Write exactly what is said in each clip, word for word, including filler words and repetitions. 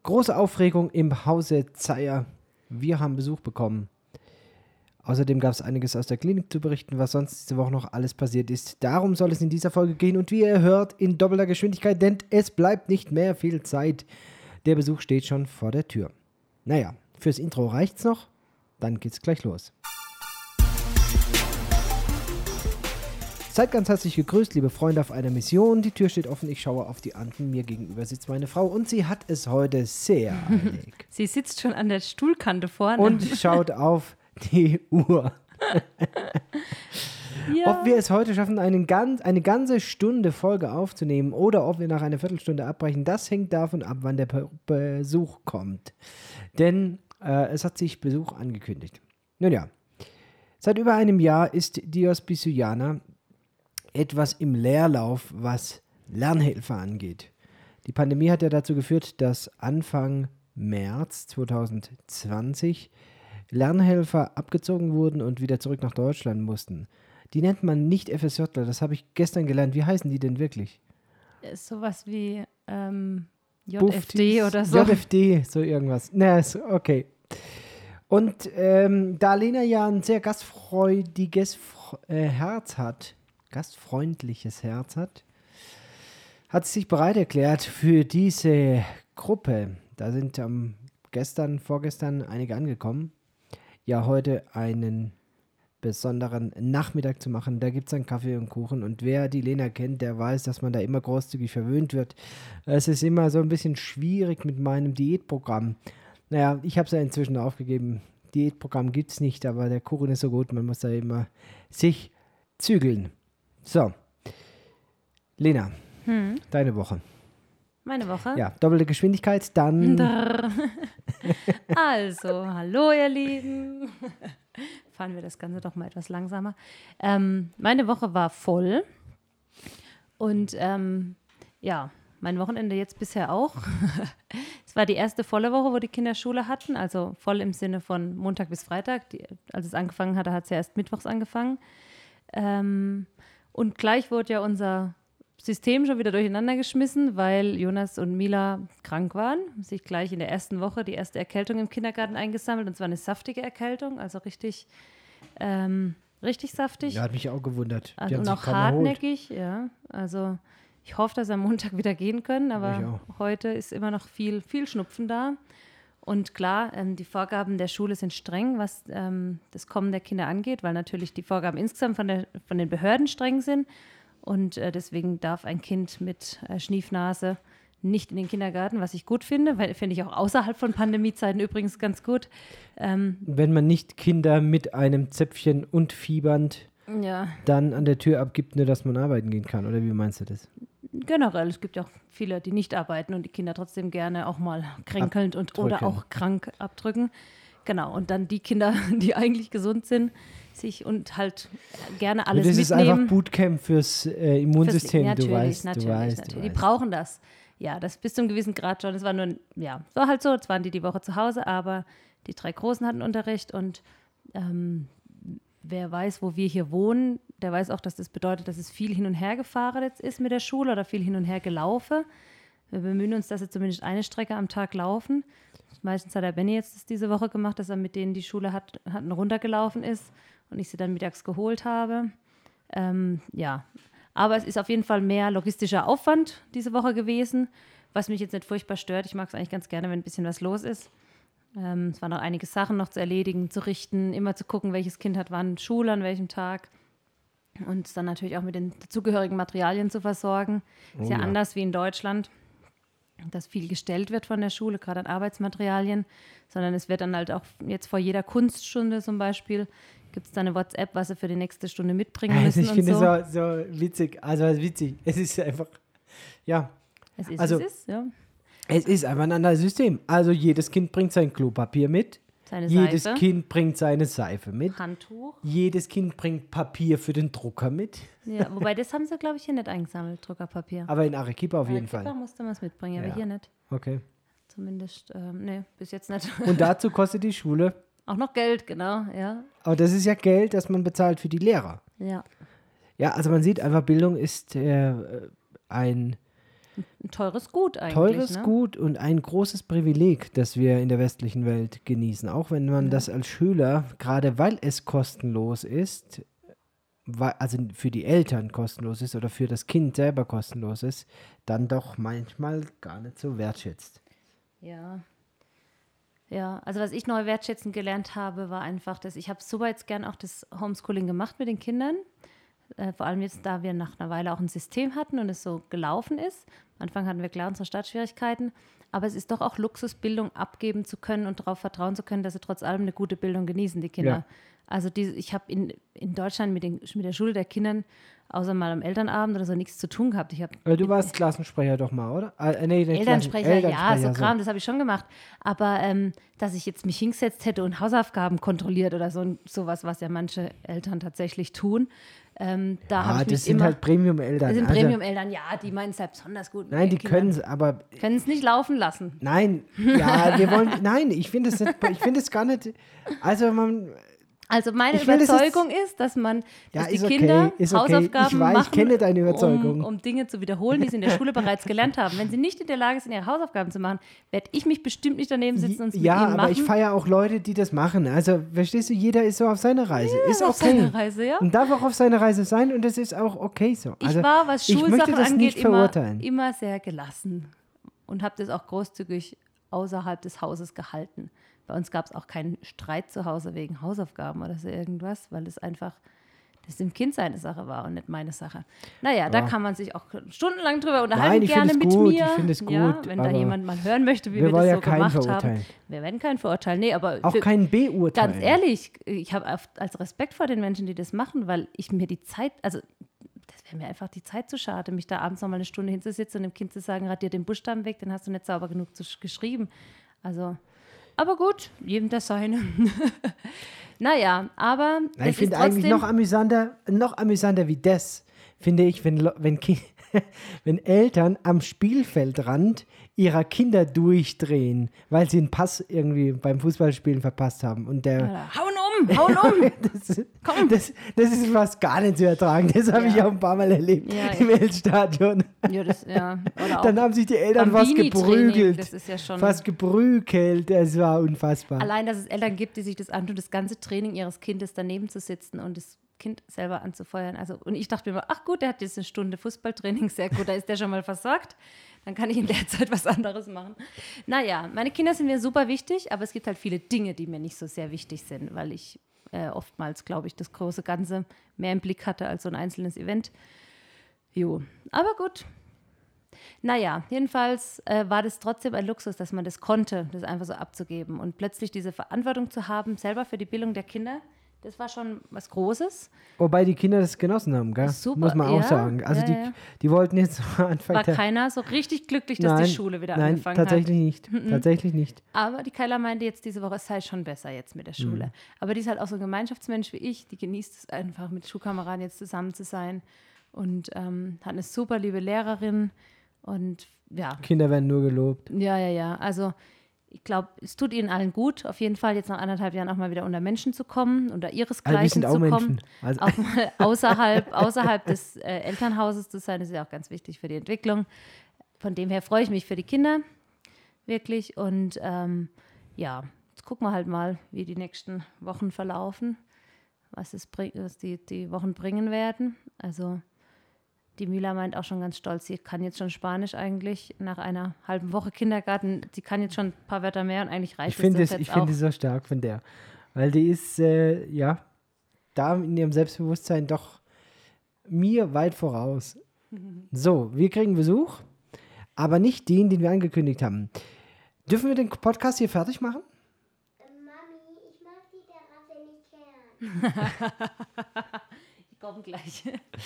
Große Aufregung im Hause Zeyer. Wir haben Besuch bekommen. Außerdem gab es einiges aus der Klinik zu berichten, was sonst diese Woche noch alles passiert ist. Darum soll es in dieser Folge gehen und wie ihr hört, in doppelter Geschwindigkeit, denn es bleibt nicht mehr viel Zeit. Der Besuch steht schon vor der Tür. Naja, fürs Intro reicht's noch, dann geht's gleich los. Seid ganz herzlich gegrüßt, liebe Freunde auf einer Mission. Die Tür steht offen, ich schaue auf die Anden. Mir gegenüber sitzt meine Frau und sie hat es heute sehr eilig. Sie sitzt schon an der Stuhlkante vorne. Und schaut auf die Uhr. Ja. Ob wir es heute schaffen, einen ganz, eine ganze Stunde Folge aufzunehmen oder ob wir nach einer Viertelstunde abbrechen, das hängt davon ab, wann der Be- Besuch kommt. Denn äh, es hat sich Besuch angekündigt. Nun ja, seit über einem Jahr ist Dios Bisuyana etwas im Leerlauf, was Lernhilfe angeht. Die Pandemie hat ja dazu geführt, dass Anfang März zwanzig zwanzig Lernhelfer abgezogen wurden und wieder zurück nach Deutschland mussten. Die nennt man nicht F S Jler, das habe ich gestern gelernt. Wie heißen die denn wirklich? Ist sowas wie ähm, J F D oder so. J F D, so irgendwas. Na, ist okay. Und ähm, da Lena ja ein sehr gastfreudiges äh, Herz hat, gastfreundliches Herz hat, hat sie sich bereit erklärt für diese Gruppe. Da sind ähm, gestern, vorgestern einige angekommen. Ja, heute einen besonderen Nachmittag zu machen. Da gibt es einen Kaffee und Kuchen. Und wer die Lena kennt, der weiß, dass man da immer großzügig verwöhnt wird. Es ist immer so ein bisschen schwierig mit meinem Diätprogramm. Naja, ich habe es ja inzwischen aufgegeben. Diätprogramm gibt es nicht, aber der Kuchen ist so gut, man muss da immer sich zügeln. So, Lena, hm. deine Woche. Meine Woche? Ja, doppelte Geschwindigkeit, dann... Also, hallo ihr Lieben. Fahren wir das Ganze doch mal etwas langsamer. Ähm, meine Woche war voll und ähm, ja, mein Wochenende jetzt bisher auch. Es war die erste volle Woche, wo die Kinder Schule hatten, also voll im Sinne von Montag bis Freitag. Die, als es angefangen hatte, hat es ja erst mittwochs angefangen. Ähm, und gleich wurde ja unser System schon wieder durcheinander geschmissen, weil Jonas und Mila krank waren. Sich gleich in der ersten Woche die erste Erkältung im Kindergarten eingesammelt, und zwar eine saftige Erkältung, also richtig, ähm, richtig saftig. Ja, hat mich auch gewundert. Die und auch hartnäckig, ja. Also ich hoffe, dass sie am Montag wieder gehen können, aber heute ist immer noch viel, viel Schnupfen da. Und klar, ähm, die Vorgaben der Schule sind streng, was ähm, das Kommen der Kinder angeht, weil natürlich die Vorgaben insgesamt von, der, von den Behörden streng sind. Und äh, deswegen darf ein Kind mit äh, Schniefnase nicht in den Kindergarten, was ich gut finde, weil finde ich auch außerhalb von Pandemiezeiten übrigens ganz gut. Ähm, Wenn man nicht Kinder mit einem Zäpfchen und fiebernd ja. dann an der Tür abgibt, nur dass man arbeiten gehen kann, oder wie meinst du das? Generell, es gibt ja auch viele, die nicht arbeiten und die Kinder trotzdem gerne auch mal kränkelnd und oder auch krank abdrücken. Genau, und dann die Kinder, die eigentlich gesund sind, sich und halt gerne alles das mitnehmen. Das ist einfach Bootcamp fürs äh, Immunsystem, fürs, du natürlich, weißt, natürlich, du weißt, natürlich. du Die weißt. brauchen das. Ja, das bis zu einem gewissen Grad schon. Es war nur, ja, war halt so, jetzt waren die die Woche zu Hause, aber die drei Großen hatten Unterricht und ähm, wer weiß, wo wir hier wohnen, der weiß auch, dass das bedeutet, dass es viel hin und her gefahren jetzt ist mit der Schule oder viel hin und her gelaufen. Wir bemühen uns, dass sie zumindest eine Strecke am Tag laufen. Meistens hat der Benni jetzt das diese Woche gemacht, dass er mit denen die Schule hat, hatten runtergelaufen ist und ich sie dann mittags geholt habe. Ähm, ja, aber es ist auf jeden Fall mehr logistischer Aufwand diese Woche gewesen, was mich jetzt nicht furchtbar stört. Ich mag es eigentlich ganz gerne, wenn ein bisschen was los ist. Ähm, es waren noch einige Sachen noch zu erledigen, zu richten, immer zu gucken, welches Kind hat wann Schule, an welchem Tag. Und es dann natürlich auch mit den dazugehörigen Materialien zu versorgen. Oh, ist ja, ja anders wie in Deutschland, dass viel gestellt wird von der Schule, gerade an Arbeitsmaterialien, sondern es wird dann halt auch jetzt vor jeder Kunststunde zum Beispiel, gibt es da eine WhatsApp, was sie für die nächste Stunde mitbringen müssen. Also ich finde so. es so, so witzig, also witzig, es ist einfach, ja. Es ist, also, es ist, ja. Es ist einfach ein anderes System. Also jedes Kind bringt sein Klopapier mit. Seine Jedes Seife. Kind bringt seine Seife mit. Handtuch. Jedes Kind bringt Papier für den Drucker mit. Ja, wobei das haben sie, glaube ich, hier nicht eingesammelt, Druckerpapier. Aber in Arequipa auf in jeden Arequipa Fall. musste man es mitbringen, aber ja. hier nicht. Okay. Zumindest, ähm, nee, bis jetzt nicht. Und dazu kostet die Schule? Auch noch Geld, genau, ja. Aber das ist ja Geld, das man bezahlt für die Lehrer. Ja. Ja, also man sieht einfach, Bildung ist äh, ein ein teures Gut eigentlich. Teures ne? Gut und ein großes Privileg, das wir in der westlichen Welt genießen. Auch wenn man ja. das als Schüler, gerade weil es kostenlos ist, weil, also für die Eltern kostenlos ist oder für das Kind selber kostenlos ist, dann doch manchmal gar nicht so wertschätzt. Ja. Ja, also was ich neu wertschätzen gelernt habe, war einfach, dass ich habe super jetzt gern auch das Homeschooling gemacht mit den Kindern. Äh, vor allem jetzt, da wir nach einer Weile auch ein System hatten und es so gelaufen ist. Am Anfang hatten wir klar unsere Startschwierigkeiten, aber es ist doch auch Luxus, Bildung abgeben zu können und darauf vertrauen zu können, dass sie trotz allem eine gute Bildung genießen, die Kinder. Ja. Also die, ich habe in, in Deutschland mit, den, mit der Schule der Kindern außer mal am Elternabend oder so nichts zu tun gehabt. Ich hab aber du warst Klassensprecher doch mal, oder? Äh, nee, Elternsprecher, Elternsprecher, ja, so Kram, so. Das habe ich schon gemacht. Aber ähm, dass ich jetzt mich hingesetzt hätte und Hausaufgaben kontrolliert oder so sowas, was ja manche Eltern tatsächlich tun, ähm, da ja, habe ich das mich sind immer, halt Premium-Eltern. Das sind also, Premium-Eltern, ja, die meinen es halt besonders gut. Nein, die können es, aber... Können es nicht laufen lassen. Nein, ja, wir wollen... Nein, ich finde es ich finde es gar nicht... Also man... Also meine Überzeugung ist, ist, dass man, ja, dass die okay, Kinder okay. Hausaufgaben ich weiß, machen, ich kenne deine Überzeugung. Um, um Dinge zu wiederholen, die sie in der Schule bereits gelernt haben. Wenn sie nicht in der Lage sind, ihre Hausaufgaben zu machen, werde ich mich bestimmt nicht daneben sitzen und es ja, mit ihnen machen. Ja, aber ich feiere auch Leute, die das machen. Also, verstehst du, jeder ist so auf seiner Reise. Ja, ist auf okay. seiner Reise, ja. Und darf auch auf seiner Reise sein und das ist auch okay so. Also, ich war, was Schulsachen angeht, immer, immer sehr gelassen und habe das auch großzügig außerhalb des Hauses gehalten. Bei uns gab es auch keinen Streit zu Hause wegen Hausaufgaben oder so irgendwas, weil es einfach, das dem Kind seine Sache war und nicht meine Sache. Naja, ja. Da kann man sich auch stundenlang drüber unterhalten, Nein, gerne mit gut, mir. Ich finde es gut. Ja, wenn da jemand mal hören möchte, wie wir, wir das ja so gemacht verurteilen. haben. Wir werden keinen verurteilen. Nee, aber auch für, kein beurteilen. Ganz ehrlich, ich habe als Respekt vor den Menschen, die das machen, weil ich mir die Zeit, also das wäre mir einfach die Zeit zu schade, mich da abends noch mal eine Stunde hinzusitzen und dem Kind zu sagen, radier den Buchstaben weg, den hast du nicht sauber genug zu geschrieben. Also... Aber gut, jedem das seine. Naja, aber Na, ich finde eigentlich noch amüsanter, noch amüsanter wie das, finde ich, wenn, wenn, wenn Eltern am Spielfeldrand ihrer Kinder durchdrehen, weil sie einen Pass irgendwie beim Fußballspielen verpasst haben. Und der ja, hauen um, hauen um. das, Komm. Das, das ist fast gar nicht zu ertragen. Das habe ja. ich auch ein paar Mal erlebt ja, im Eltstadion. Ja, das, ja. Oder Dann haben sich die Eltern fast geprügelt. Das ist ja schon fast geprügelt. Das war unfassbar. Allein, dass es Eltern gibt, die sich das antun, das ganze Training ihres Kindes daneben zu sitzen und das Kind selber anzufeuern. Also, und ich dachte mir immer, ach gut, der hat jetzt eine Stunde Fußballtraining, sehr gut, da ist der schon mal versorgt. Dann kann ich in der Zeit was anderes machen. Naja, meine Kinder sind mir super wichtig, aber es gibt halt viele Dinge, die mir nicht so sehr wichtig sind, weil ich äh, oftmals, glaube ich, das große Ganze mehr im Blick hatte als so ein einzelnes Event. Jo, aber gut. Naja, jedenfalls äh, war das trotzdem ein Luxus, dass man das konnte, das einfach so abzugeben. Und plötzlich diese Verantwortung zu haben, selber für die Bildung der Kinder, das war schon was Großes. Wobei die Kinder das genossen haben, gell? Super, muss man auch ja, sagen. Also ja, die, ja. die wollten jetzt am Anfang... War keiner so richtig glücklich, dass nein, die Schule wieder nein, angefangen tatsächlich hat. Nicht, mm-mm. tatsächlich nicht. Aber die Kyla meinte jetzt diese Woche, es sei schon besser jetzt mit der Schule. Mhm. Aber die ist halt auch so ein Gemeinschaftsmensch wie ich, die genießt es einfach, mit Schulkameraden jetzt zusammen zu sein und ähm, hat eine super liebe Lehrerin und ja. Kinder werden nur gelobt. Ja, ja, ja. Also ich glaube, es tut ihnen allen gut, auf jeden Fall jetzt nach anderthalb Jahren auch mal wieder unter Menschen zu kommen, unter ihresgleichen also zu auch kommen. Also auch mal außerhalb, außerhalb des äh, Elternhauses zu sein, das ist ja auch ganz wichtig für die Entwicklung. Von dem her freue ich mich für die Kinder, wirklich. Und ähm, ja, jetzt gucken wir halt mal, wie die nächsten Wochen verlaufen, was, es bring, was die, die Wochen bringen werden. Also die Mila meint auch schon ganz stolz, sie kann jetzt schon Spanisch eigentlich nach einer halben Woche Kindergarten. Sie kann jetzt schon ein paar Wörter mehr und eigentlich reicht ich find es das jetzt Ich auch. finde es so stark von der, weil die ist, äh, ja, da in ihrem Selbstbewusstsein doch mir weit voraus. So, wir kriegen Besuch, aber nicht den, den wir angekündigt haben. Dürfen wir den Podcast hier fertig machen? Mami, ich mag die Terrasse nicht gern. Die kommen gleich.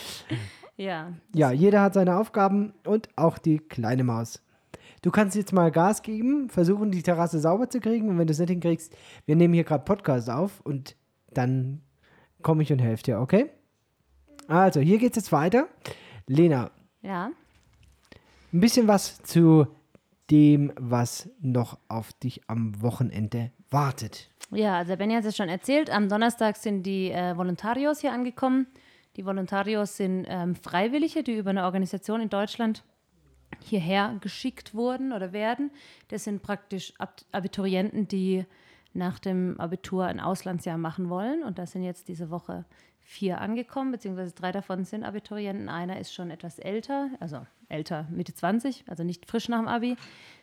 Ja. Ja, jeder hat seine Aufgaben und auch die kleine Maus. Du kannst jetzt mal Gas geben, versuchen, die Terrasse sauber zu kriegen. Und wenn du es nicht hinkriegst, wir nehmen hier gerade Podcast auf und dann komme ich und helfe dir, okay? Also, hier geht es jetzt weiter. Lena. Ja. Ein bisschen was zu dem, was noch auf dich am Wochenende wartet. Ja, also Benny hat es schon erzählt. Am Donnerstag sind die äh, Voluntarios hier angekommen. Die Voluntarios sind ähm, Freiwillige, die über eine Organisation in Deutschland hierher geschickt wurden oder werden. Das sind praktisch Ab- Abiturienten, die nach dem Abitur ein Auslandsjahr machen wollen. Und da sind jetzt diese Woche vier angekommen, beziehungsweise drei davon sind Abiturienten. Einer ist schon etwas älter, also älter, Mitte zwanzig, also nicht frisch nach dem Abi.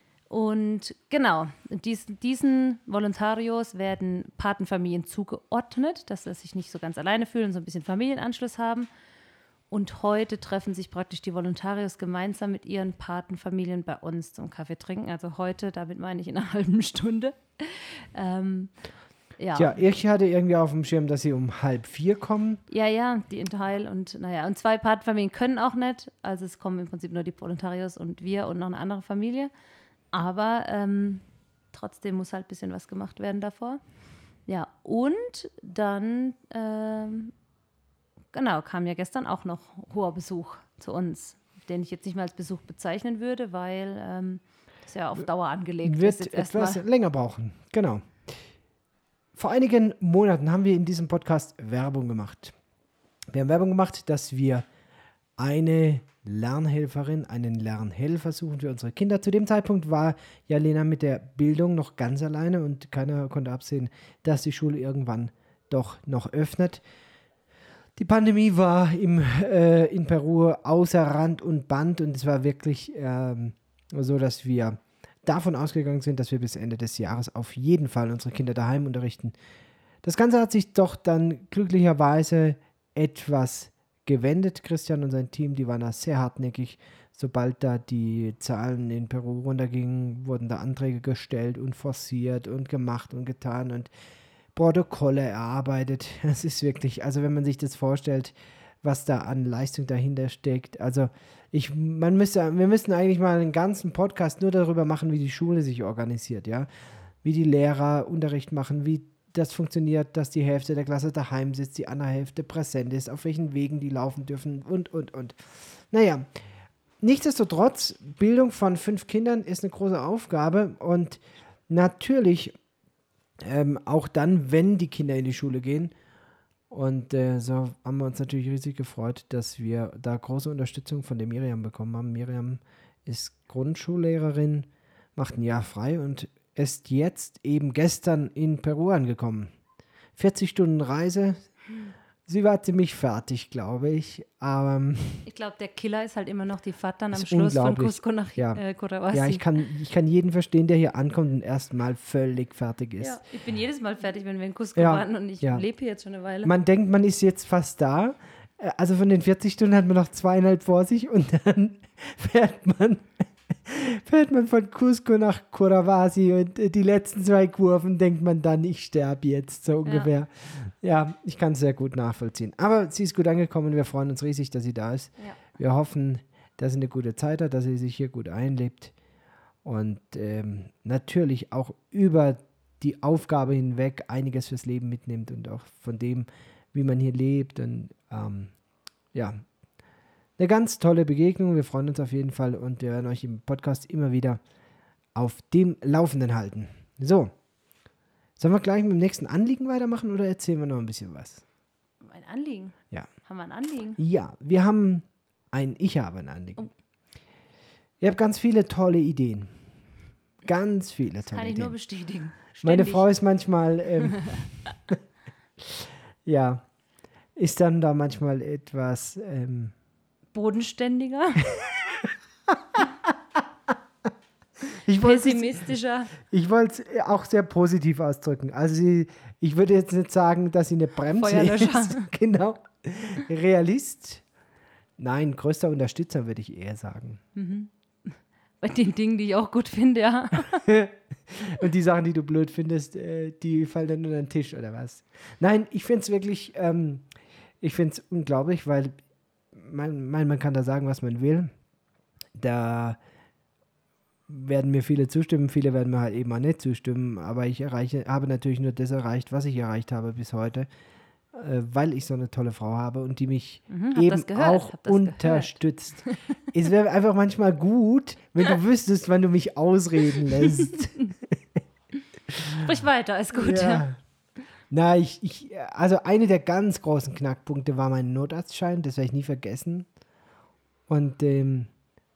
Und genau, dies, diesen Volontarios werden Patenfamilien zugeordnet, dass sie sich nicht so ganz alleine fühlen und so ein bisschen Familienanschluss haben. Und heute treffen sich praktisch die Volontarios gemeinsam mit ihren Patenfamilien bei uns zum Kaffee trinken. Also heute, damit meine ich in einer halben Stunde. Ähm, ja. Tja, ich hatte irgendwie auf dem Schirm, dass sie um halb vier kommen. Ja, ja, die in Teil und naja, und zwei Patenfamilien können auch nicht. Also es kommen im Prinzip nur die Volontarios und wir und noch eine andere Familie. Aber ähm, trotzdem muss halt ein bisschen was gemacht werden davor. Ja, und dann, ähm, genau, kam ja gestern auch noch hoher Besuch zu uns, den ich jetzt nicht mehr als Besuch bezeichnen würde, weil ähm, das ja auf Dauer angelegt Wird ist. Jetzt etwas erstmal. länger brauchen, genau. Vor einigen Monaten haben wir in diesem Podcast Werbung gemacht. Wir haben Werbung gemacht, dass wir eine Lernhelferin, einen Lernhelfer suchen für unsere Kinder. Zu dem Zeitpunkt war ja Lena mit der Bildung noch ganz alleine und keiner konnte absehen, dass die Schule irgendwann doch noch öffnet. Die Pandemie war im, äh, in Peru außer Rand und Band und es war wirklich ähm, so, dass wir davon ausgegangen sind, dass wir bis Ende des Jahres auf jeden Fall unsere Kinder daheim unterrichten. Das Ganze hat sich doch dann glücklicherweise etwas gewendet. Christian und sein Team, die waren da sehr hartnäckig. Sobald da die Zahlen in Peru runtergingen, wurden da Anträge gestellt und forciert und gemacht und getan und Protokolle erarbeitet. Es ist wirklich, also wenn man sich das vorstellt, was da an Leistung dahinter steckt. Also ich, man müsste, wir müssten eigentlich mal einen ganzen Podcast nur darüber machen, wie die Schule sich organisiert, ja, wie die Lehrer Unterricht machen, wie das funktioniert, dass die Hälfte der Klasse daheim sitzt, die andere Hälfte präsent ist, auf welchen Wegen die laufen dürfen und, und, und. Naja, nichtsdestotrotz, Bildung von fünf Kindern ist eine große Aufgabe und natürlich ähm, auch dann, wenn die Kinder in die Schule gehen. Und äh, so haben wir uns natürlich riesig gefreut, dass wir da große Unterstützung von der Miriam bekommen haben. Miriam ist Grundschullehrerin, macht ein Jahr frei und ist jetzt eben gestern in Peru angekommen. vierzig Stunden Reise. Sie war ziemlich fertig, glaube ich. Aber ähm, Ich glaube, der Killer ist halt immer noch die Fahrt dann am ist Schluss von unglaublich. Cusco nach Ja. äh, Cotahuasi. ja, ich kann, ich kann jeden verstehen, der hier ankommt und erstmal völlig fertig ist. Ja, ich bin jedes Mal fertig, wenn wir in Cusco Ja, waren und ich ja. lebe hier jetzt schon eine Weile. Man denkt, man ist jetzt fast da. Äh, Also von den vierzig Stunden hat man noch zweieinhalb vor sich und dann fährt man, fährt man von Cusco nach Cotahuasi und äh, die letzten zwei Kurven denkt man dann, ich sterbe jetzt, so ungefähr. Ja, ich kann es sehr gut nachvollziehen. Aber sie ist gut angekommen und wir freuen uns riesig, dass sie da ist. Ja. Wir hoffen, dass sie eine gute Zeit hat, dass sie sich hier gut einlebt und ähm, natürlich auch über die Aufgabe hinweg einiges fürs Leben mitnimmt und auch von dem, wie man hier lebt. Und ähm, ja, eine ganz tolle Begegnung. Wir freuen uns auf jeden Fall und wir werden euch im Podcast immer wieder auf dem Laufenden halten. So, sollen wir gleich mit dem nächsten Anliegen weitermachen oder erzählen wir noch ein bisschen was? Ein Anliegen? Ja. Haben wir ein Anliegen? Ja, wir haben ein, ich habe ein Anliegen. Ihr habt ganz viele tolle Ideen. Ganz viele tolle Kann ich Ideen. nur bestätigen. Meine Ständig. Frau ist manchmal, ähm, ja, ist dann da manchmal etwas, ähm, Bodenständiger, ich wollte es pessimistischer. ich wollte es auch sehr positiv ausdrücken. Also sie, ich würde jetzt nicht sagen, dass sie eine Bremse Feuerlöscher. ist. Genau. Realist. Nein, größter Unterstützer würde ich eher sagen. Bei den Dingen, die ich auch gut finde, ja. Und die Sachen, die du blöd findest, äh, die fallen dann unter den Tisch oder was? Nein, ich finde es wirklich, ähm, ich finde es unglaublich, weil man, man, man kann da sagen, was man will. Da werden mir viele zustimmen, viele werden mir halt eben auch nicht zustimmen, aber ich erreiche, habe natürlich nur das erreicht, was ich erreicht habe bis heute, äh, weil ich so eine tolle Frau habe und die mich Mhm, hab eben das gehört, auch hab das unterstützt. Es wäre einfach manchmal gut, wenn du wüsstest, wann du mich ausreden lässt. Sprich weiter, ist gut. Ja. Ja. Na, ich, ich, also eine der ganz großen Knackpunkte war mein Notarztschein, das werde ich nie vergessen. Und ähm,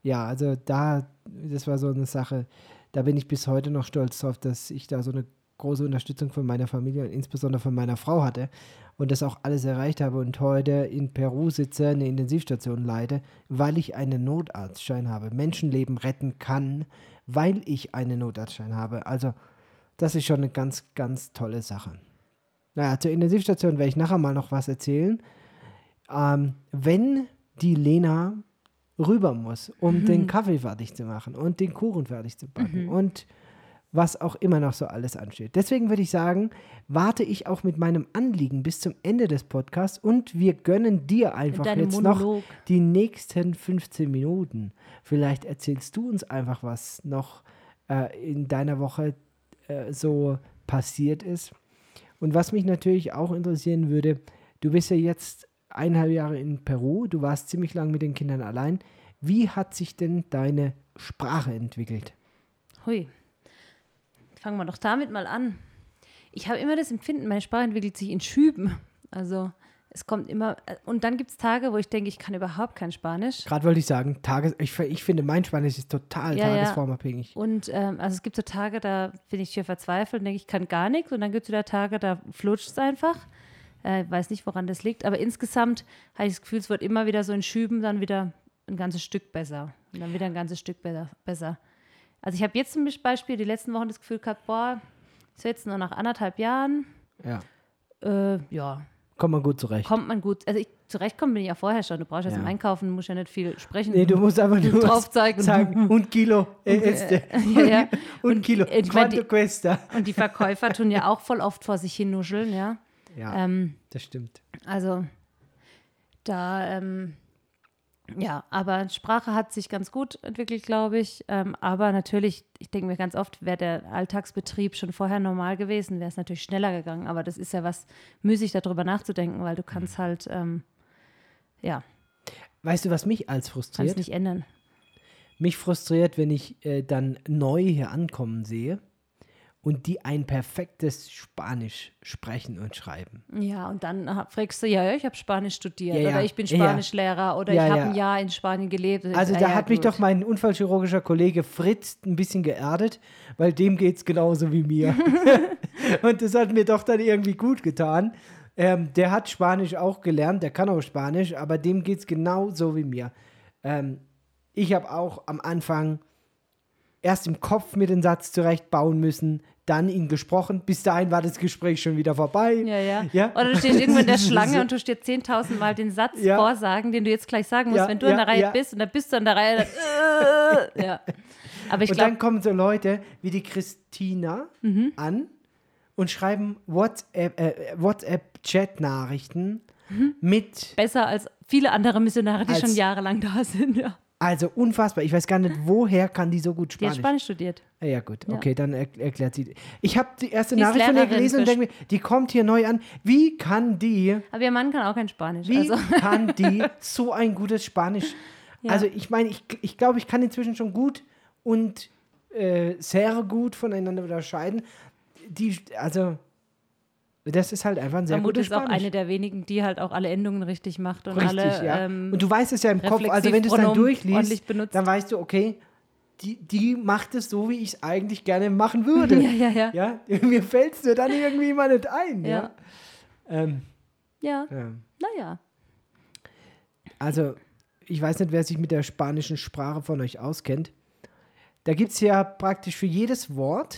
ja, also da, das war so eine Sache, da bin ich bis heute noch stolz drauf, dass ich da so eine große Unterstützung von meiner Familie und insbesondere von meiner Frau hatte und das auch alles erreicht habe und heute in Peru sitze, eine Intensivstation leite, weil ich einen Notarztschein habe, Menschenleben retten kann, weil ich einen Notarztschein habe. Also das ist schon eine ganz, ganz tolle Sache. Naja, zur Intensivstation werde ich nachher mal noch was erzählen. Ähm, wenn die Lena rüber muss, um mhm. den Kaffee fertig zu machen und den Kuchen fertig zu backen mhm. und was auch immer noch so alles ansteht. Deswegen würde ich sagen, warte ich auch mit meinem Anliegen bis zum Ende des Podcasts und wir gönnen dir einfach jetzt Monolog. noch die nächsten fünfzehn Minuten. Vielleicht erzählst du uns einfach, was noch äh, in deiner Woche äh, so passiert ist. Und was mich natürlich auch interessieren würde, du bist ja jetzt eineinhalb Jahre in Peru, du warst ziemlich lang mit den Kindern allein. Wie hat sich denn deine Sprache entwickelt? Hui, fangen wir doch damit mal an. Ich habe immer das Empfinden, meine Sprache entwickelt sich in Schüben. Also es kommt immer, und dann gibt es Tage, wo ich denke, ich kann überhaupt kein Spanisch. Gerade wollte ich sagen, Tages, ich, ich finde, mein Spanisch ist total ja, tagesformabhängig. Ja. Und ähm, also es gibt so Tage, da bin ich hier verzweifelt und denke, ich kann gar nichts. Und dann gibt es wieder Tage, da flutscht es einfach. Ich äh, weiß nicht, woran das liegt. Aber insgesamt habe ich das Gefühl, es wird immer wieder so in Schüben dann wieder ein ganzes Stück besser. Und dann wieder ein ganzes Stück besser. besser. Also ich habe jetzt zum Beispiel die letzten Wochen das Gefühl gehabt, boah, ist jetzt nur nach anderthalb Jahren. Ja. Äh, ja. Kommt man gut zurecht. Kommt man gut. Also ich, zurechtkommen bin ich ja vorher schon. Du brauchst ja zum Einkaufen, musst ja nicht viel sprechen. Nee, du musst einfach nur drauf zeigen. sagen, un Kilo, eh, und, este. Ja, ja. Un und, Kilo, äh, quanto die, cuesta? Und die Verkäufer tun ja auch voll oft vor sich hin nuscheln, ja. Ja, ähm, das stimmt. Also da, ähm, ja, aber Sprache hat sich ganz gut entwickelt, glaube ich. Ähm, aber natürlich, ich denke mir ganz oft, wäre der Alltagsbetrieb schon vorher normal gewesen, wäre es natürlich schneller gegangen. Aber das ist ja was müßig, darüber nachzudenken, weil du kannst halt, ähm, ja. Weißt du, was mich als frustriert? Kannst nicht ändern. Mich frustriert, wenn ich äh, dann neu hier ankommen sehe und die ein perfektes Spanisch sprechen und schreiben. Ja, und dann fragst du, ja, ja ich habe Spanisch studiert ja, ja. oder ich bin Spanischlehrer ja. oder ja, ich habe ja. ein Jahr in Spanien gelebt. Also ja, da ja, hat gut. mich doch mein unfallchirurgischer Kollege Fritz ein bisschen geerdet, weil dem geht es genauso wie mir. Und das hat mir doch dann irgendwie gut getan. Ähm, der hat Spanisch auch gelernt, der kann auch Spanisch, aber dem geht es genauso wie mir. Ähm, ich habe auch am Anfang erst im Kopf mir den Satz zurechtbauen müssen, dann ihn gesprochen. Bis dahin war das Gespräch schon wieder vorbei. Ja, ja. ja? Oder du stehst irgendwo in der Schlange und du stehst zehntausend Mal den Satz ja. vorsagen, den du jetzt gleich sagen musst, ja, wenn du ja, an der Reihe ja. bist und dann bist du an der Reihe. Dann, äh, ja. Aber ich und glaube, dann kommen so Leute wie die Christina mhm. an und schreiben WhatsApp, äh, WhatsApp-Chat-Nachrichten mhm. mit... Besser als viele andere Missionare, die als, schon jahrelang da sind, ja. Also unfassbar. Ich weiß gar nicht, woher kann die so gut Spanisch? Die hat Spanisch studiert. Ja, ja gut. Ja. Okay, dann er, erklärt sie. Ich habe die erste Die ist Nachricht von ihr Lehrerin gelesen und für denke mir, die kommt hier neu an. Wie kann die, Aber ihr Mann kann auch kein Spanisch. wie Also. kann die so ein gutes Spanisch? Ja. Also ich meine, ich, ich glaube, ich kann inzwischen schon gut und äh, sehr gut voneinander unterscheiden. Die, also... Das ist halt einfach ein sehr Vermutlich gutes ist auch Spanisch. eine der wenigen, die halt auch alle Endungen richtig macht und Richtig, alle ja. ähm, und du weißt es ja im Kopf, also wenn du es dann durchliest, benutzt. dann weißt du, okay, die, die macht es so, wie ich es eigentlich gerne machen würde. Ja, ja, ja. ja? Mir fällt es nur dann irgendwie mal nicht ein. Ja. Ja. Ähm, Ja, ja. naja. Also, ich weiß nicht, wer sich mit der spanischen Sprache von euch auskennt. Da gibt es ja praktisch für jedes Wort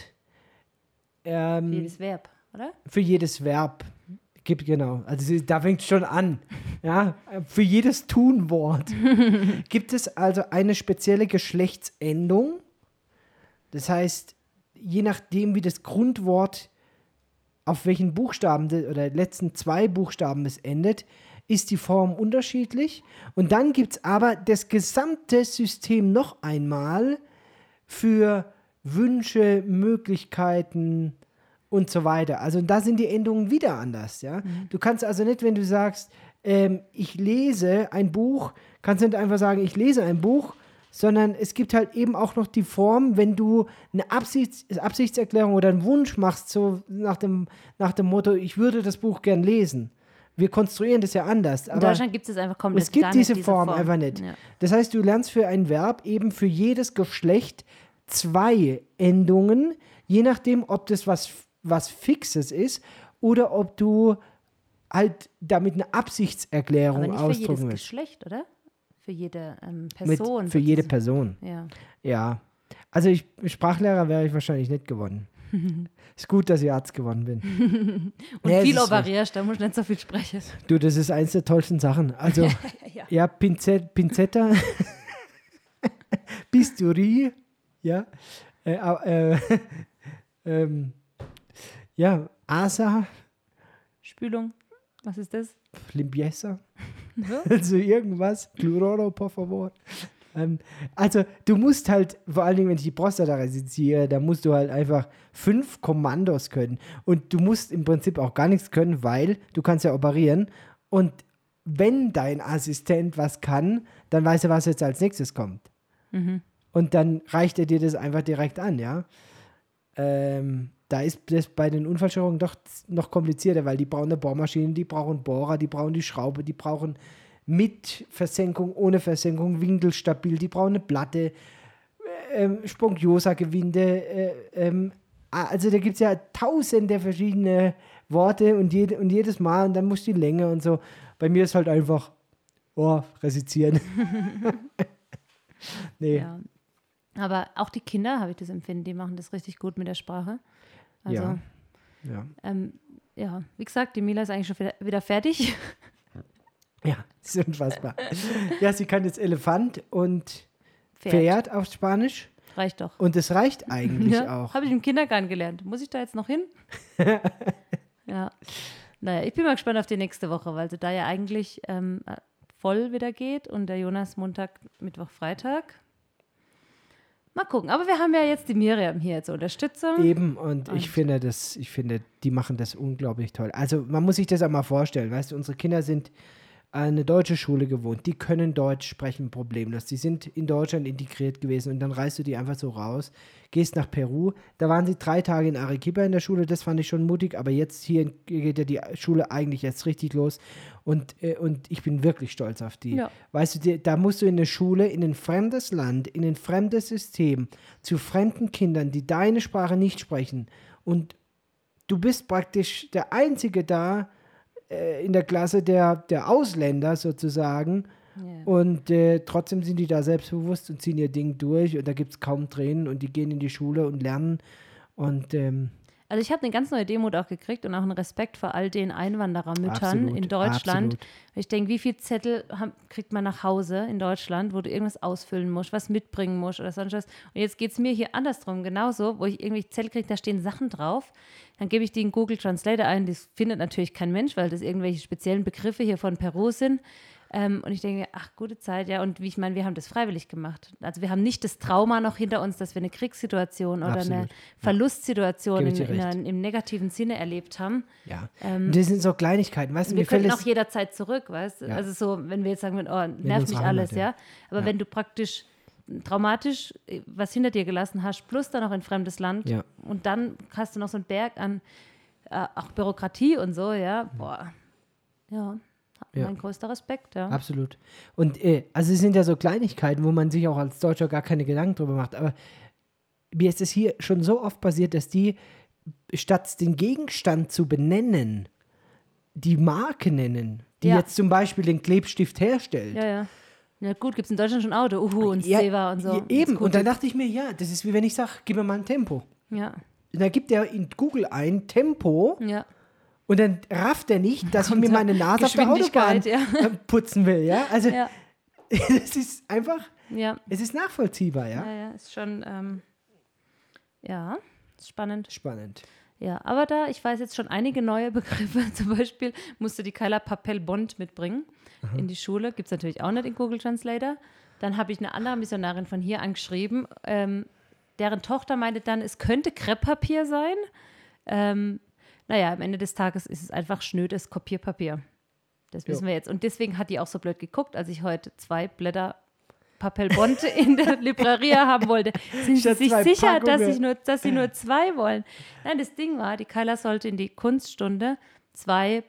ähm, Jedes Verb, oder? für jedes Verb. Gibt, genau. Also sie- da fängt es schon an. Ja, für jedes Tunwort gibt es also eine spezielle Geschlechtsendung. Das heißt, je nachdem, wie das Grundwort auf welchen Buchstaben de- oder letzten zwei Buchstaben es endet, ist die Form unterschiedlich. Und dann gibt es aber das gesamte System noch einmal für Wünsche, Möglichkeiten und so weiter. Also da sind die Endungen wieder anders. Ja? Mhm. Du kannst also nicht, wenn du sagst, ähm, ich lese ein Buch, kannst du nicht einfach sagen, ich lese ein Buch, sondern es gibt halt eben auch noch die Form, wenn du eine Absichts Absichtserklärung oder einen Wunsch machst, so nach dem, nach dem Motto, ich würde das Buch gern lesen. Wir konstruieren das ja anders. In Aber Deutschland gibt es einfach komplett es gibt gar diese, nicht diese Form, Form einfach nicht. Ja. Das heißt, du lernst für ein Verb eben für jedes Geschlecht zwei Endungen, je nachdem, ob das was, was Fixes ist oder ob du halt damit eine Absichtserklärung Aber nicht für jedes ausdrücken willst. Geschlecht, oder? Für jede ähm, Mit, Person. für jede sozusagen. Person. Ja. Ja. Also ich, Sprachlehrer wäre ich wahrscheinlich nicht gewonnen. Ist gut, dass ich Arzt geworden bin. Und Ja, es viel ist operierst, da musst du nicht so viel sprechen. Du, das ist eins der tollsten Sachen. Also, Ja. ja, Pinzett, Pinzetta, Bisturi, ja, äh, au- äh, ähm, ja, Asa, Spülung, was ist das? Limpieza, So? also irgendwas, Chlororo, por favor. Ähm, also, du musst halt, vor allen Dingen, wenn ich die Prostata resiziere, da musst du halt einfach fünf Kommandos können. Und du musst im Prinzip auch gar nichts können, weil du kannst ja operieren. Und wenn dein Assistent was kann, dann weiß er, was jetzt als nächstes kommt. Mhm. Und dann reicht er dir das einfach direkt an, ja. Ähm, da ist das bei den Unfallstörungen doch noch komplizierter, weil die brauchen eine Bohrmaschine, die brauchen Bohrer, die brauchen die Schraube, die brauchen mit Versenkung, ohne Versenkung, winkelstabil, die brauchen eine Platte, ähm, Sponchiosa-Gewinde, äh, ähm, also da gibt es ja tausende verschiedene Worte und, jede, und jedes Mal und dann muss die Länge und so. Bei mir ist halt einfach, oh, resizieren. Nee. Ja. Aber auch die Kinder, habe ich das empfinden, die machen das richtig gut mit der Sprache. Also, Ja. Ja. ähm, ja, wie gesagt, die Mila ist eigentlich schon wieder, wieder fertig. Ja, das ist unfassbar. Ja, sie kann jetzt Elefant und Pferd. Pferd auf Spanisch Reicht doch. und das reicht eigentlich Ja, auch. habe ich im Kindergarten gelernt. Muss ich da jetzt noch hin? Ja. Naja, ich bin mal gespannt auf die nächste Woche, weil sie da ja eigentlich ähm, voll wieder geht und der Jonas Montag, Mittwoch, Freitag. Mal gucken. Aber wir haben ja jetzt die Miriam hier als Unterstützung. Eben, und ich Und- finde das, ich finde, die machen das unglaublich toll. Also man muss sich das auch mal vorstellen, weißt du, unsere Kinder sind an eine deutsche Schule gewohnt, die können Deutsch sprechen problemlos. Die sind in Deutschland integriert gewesen und dann reißt du die einfach so raus, gehst nach Peru, da waren sie drei Tage in Arequipa in der Schule, das fand ich schon mutig, aber jetzt hier geht ja die Schule eigentlich jetzt richtig los und, äh, und ich bin wirklich stolz auf die. Ja. Weißt du, die, da musst du in eine Schule, in ein fremdes Land, in ein fremdes System, zu fremden Kindern, die deine Sprache nicht sprechen und du bist praktisch der Einzige da, äh, in der Klasse der, der Ausländer sozusagen Ja. und äh, trotzdem sind die da selbstbewusst und ziehen ihr Ding durch und da gibt es kaum Tränen und die gehen in die Schule und lernen und ähm, Also ich habe eine ganz neue Demut auch gekriegt und auch einen Respekt vor all den Einwanderermüttern Absolut, in Deutschland. absolut. Ich denke, wie viele Zettel haben, kriegt man nach Hause in Deutschland, wo du irgendwas ausfüllen musst, was mitbringen musst oder sonst was. Und jetzt geht es mir hier andersrum genauso, wo ich irgendwie Zettel kriege, da stehen Sachen drauf. Dann gebe ich die in Google Translator ein, das findet natürlich kein Mensch, weil das irgendwelche speziellen Begriffe hier von Peru sind. Ähm, und ich denke, ach, gute Zeit, ja. Und wie ich meine, wir haben das freiwillig gemacht. Also wir haben nicht das Trauma noch hinter uns, dass wir eine Kriegssituation oder Absolut, eine ja. Verlustsituation Gebe in, ich dir in recht. einem, im negativen Sinne erlebt haben. ja. Ähm, und das sind so Kleinigkeiten, weißt du, wir mir fällt könnten auch es, jederzeit zurück, weißt du? Ja. Also so, wenn wir jetzt sagen würden, oh, nervt mich unsere alles, Heimat, ja. ja. Aber Ja. wenn du praktisch traumatisch äh, was hinter dir gelassen hast, plus dann noch ein fremdes Land Ja. und dann hast du noch so einen Berg an äh, auch Bürokratie und so, ja, boah. Ja, Ja. mein größter Respekt, ja. absolut. Und äh, also es sind ja so Kleinigkeiten, wo man sich auch als Deutscher gar keine Gedanken drüber macht, aber mir ist es hier schon so oft passiert, dass die statt den Gegenstand zu benennen, die Marke nennen, die Ja. jetzt zum Beispiel den Klebstift herstellt. Ja, ja. Ja gut, gibt es in Deutschland schon Auto, Uhu und Ja, Seva und so. ja, Und eben. Scooter. Und dann dachte ich mir, ja, das ist wie wenn ich sage, gib mir mal ein Tempo. Ja, Und dann gibt er in Google ein Tempo ja. und dann rafft er nicht, dass ich Kommt mir da meine Nase auf der Autobahn Geschwindigkeit, äh, putzen will. Ja? Also Ja, es ist einfach, ja. es ist nachvollziehbar. Ja? Ja, ja, ist schon, ähm, ja, ist spannend. Spannend. Ja, aber da, ich weiß jetzt schon einige neue Begriffe. Zum Beispiel musste die Kyla Papel Bond mitbringen in die Schule. Gibt es natürlich auch nicht in Google Translator. Dann habe ich eine andere Missionarin von hier angeschrieben. Ähm, deren Tochter meinte dann, es könnte Krepppapier sein. Ähm, naja, am Ende des Tages ist es einfach schnödes Kopierpapier. Das wissen Jo. wir jetzt. Und deswegen hat die auch so blöd geguckt, als ich heute zwei Blätter Papel Bond in der Libreria haben wollte. Sind sie Statt sich zwei sicher, dass, Packungen. ich nur, dass sie nur zwei wollen? Nein, das Ding war, die Kyla sollte in die Kunststunde zwei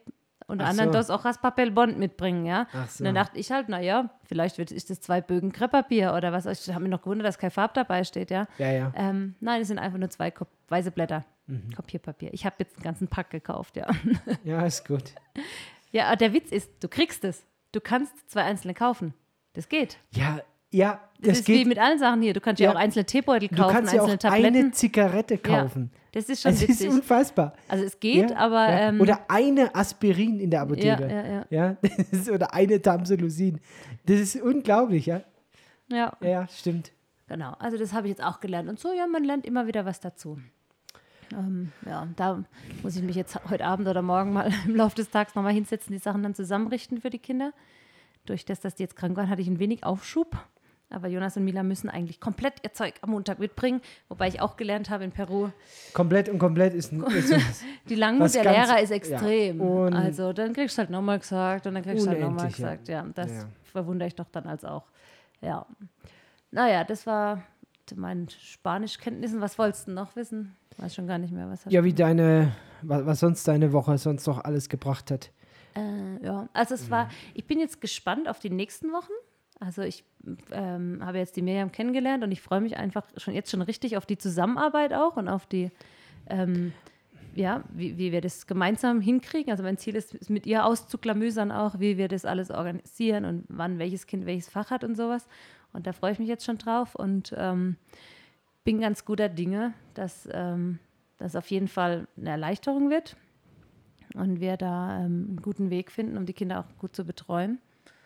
unter Ach anderem so. das auch Raspapelbond mitbringen, ja. Ach so. Und dann dachte ich halt, naja, vielleicht wird, ist das zwei Bögen Krepppapier oder was. Ich habe mir noch gewundert, dass kein Farb dabei steht, ja. Ja, ja. Ähm, nein, es sind einfach nur zwei Kop- weiße Blätter. Mhm. Kopierpapier. Ich habe jetzt einen ganzen Pack gekauft, ja. Ja, ist gut. Ja, aber der Witz ist, du kriegst es. Du kannst zwei einzelne kaufen. Das geht. Ja, ja, Das, das ist wie geht. mit allen Sachen hier. Du kannst ja, Ja. auch einzelne Teebeutel Du kaufen, kannst ja einzelne auch Tabletten. eine Zigarette kaufen. Ja, das ist schon Es ist witzig. unfassbar. Also es geht, Ja, aber... ja. Ähm, Oder eine Aspirin in der Apotheke. Ja, ja, ja. Ja, das ist, oder eine Tamsulosin. Das ist unglaublich, ja. ja, Ja, stimmt. genau. Also das habe ich jetzt auch gelernt. Und so, ja, man lernt immer wieder was dazu. Ähm, ja, da muss ich mich jetzt heute Abend oder morgen mal im Laufe des Tages nochmal hinsetzen, die Sachen dann zusammenrichten für die Kinder. Durch das, dass die jetzt krank waren, hatte ich ein wenig Aufschub. Aber Jonas und Mila müssen eigentlich komplett ihr Zeug am Montag mitbringen. Wobei ich auch gelernt habe in Peru, Komplett und komplett ist, ein- ist was die Langmut Was der ganz- Lehrer ist ja, extrem. un- also dann kriegst du halt nochmal gesagt und dann kriegst du halt nochmal Unendlich, ja. gesagt. Ja, das Ja. verwundere ich doch dann als auch. Ja. Naja, das war zu meinen Spanischkenntnissen. Was wolltest du noch wissen? Weiß schon gar nicht mehr, was hast ja, wie deine, was, was sonst deine Woche sonst noch alles gebracht hat. Äh, ja, also es war, ich bin jetzt gespannt auf die nächsten Wochen. Also ich ähm, habe jetzt die Miriam kennengelernt und ich freue mich einfach schon jetzt schon richtig auf die Zusammenarbeit auch und auf die, ähm, ja, wie, wie wir das gemeinsam hinkriegen. Also mein Ziel ist, ist mit ihr auszuklamüsern auch, wie wir das alles organisieren und wann welches Kind welches Fach hat und sowas. Und da freue ich mich jetzt schon drauf und ähm, bin ganz guter Dinge, dass ähm, das auf jeden Fall eine Erleichterung wird. Und wir da ähm, einen guten Weg finden, um die Kinder auch gut zu betreuen.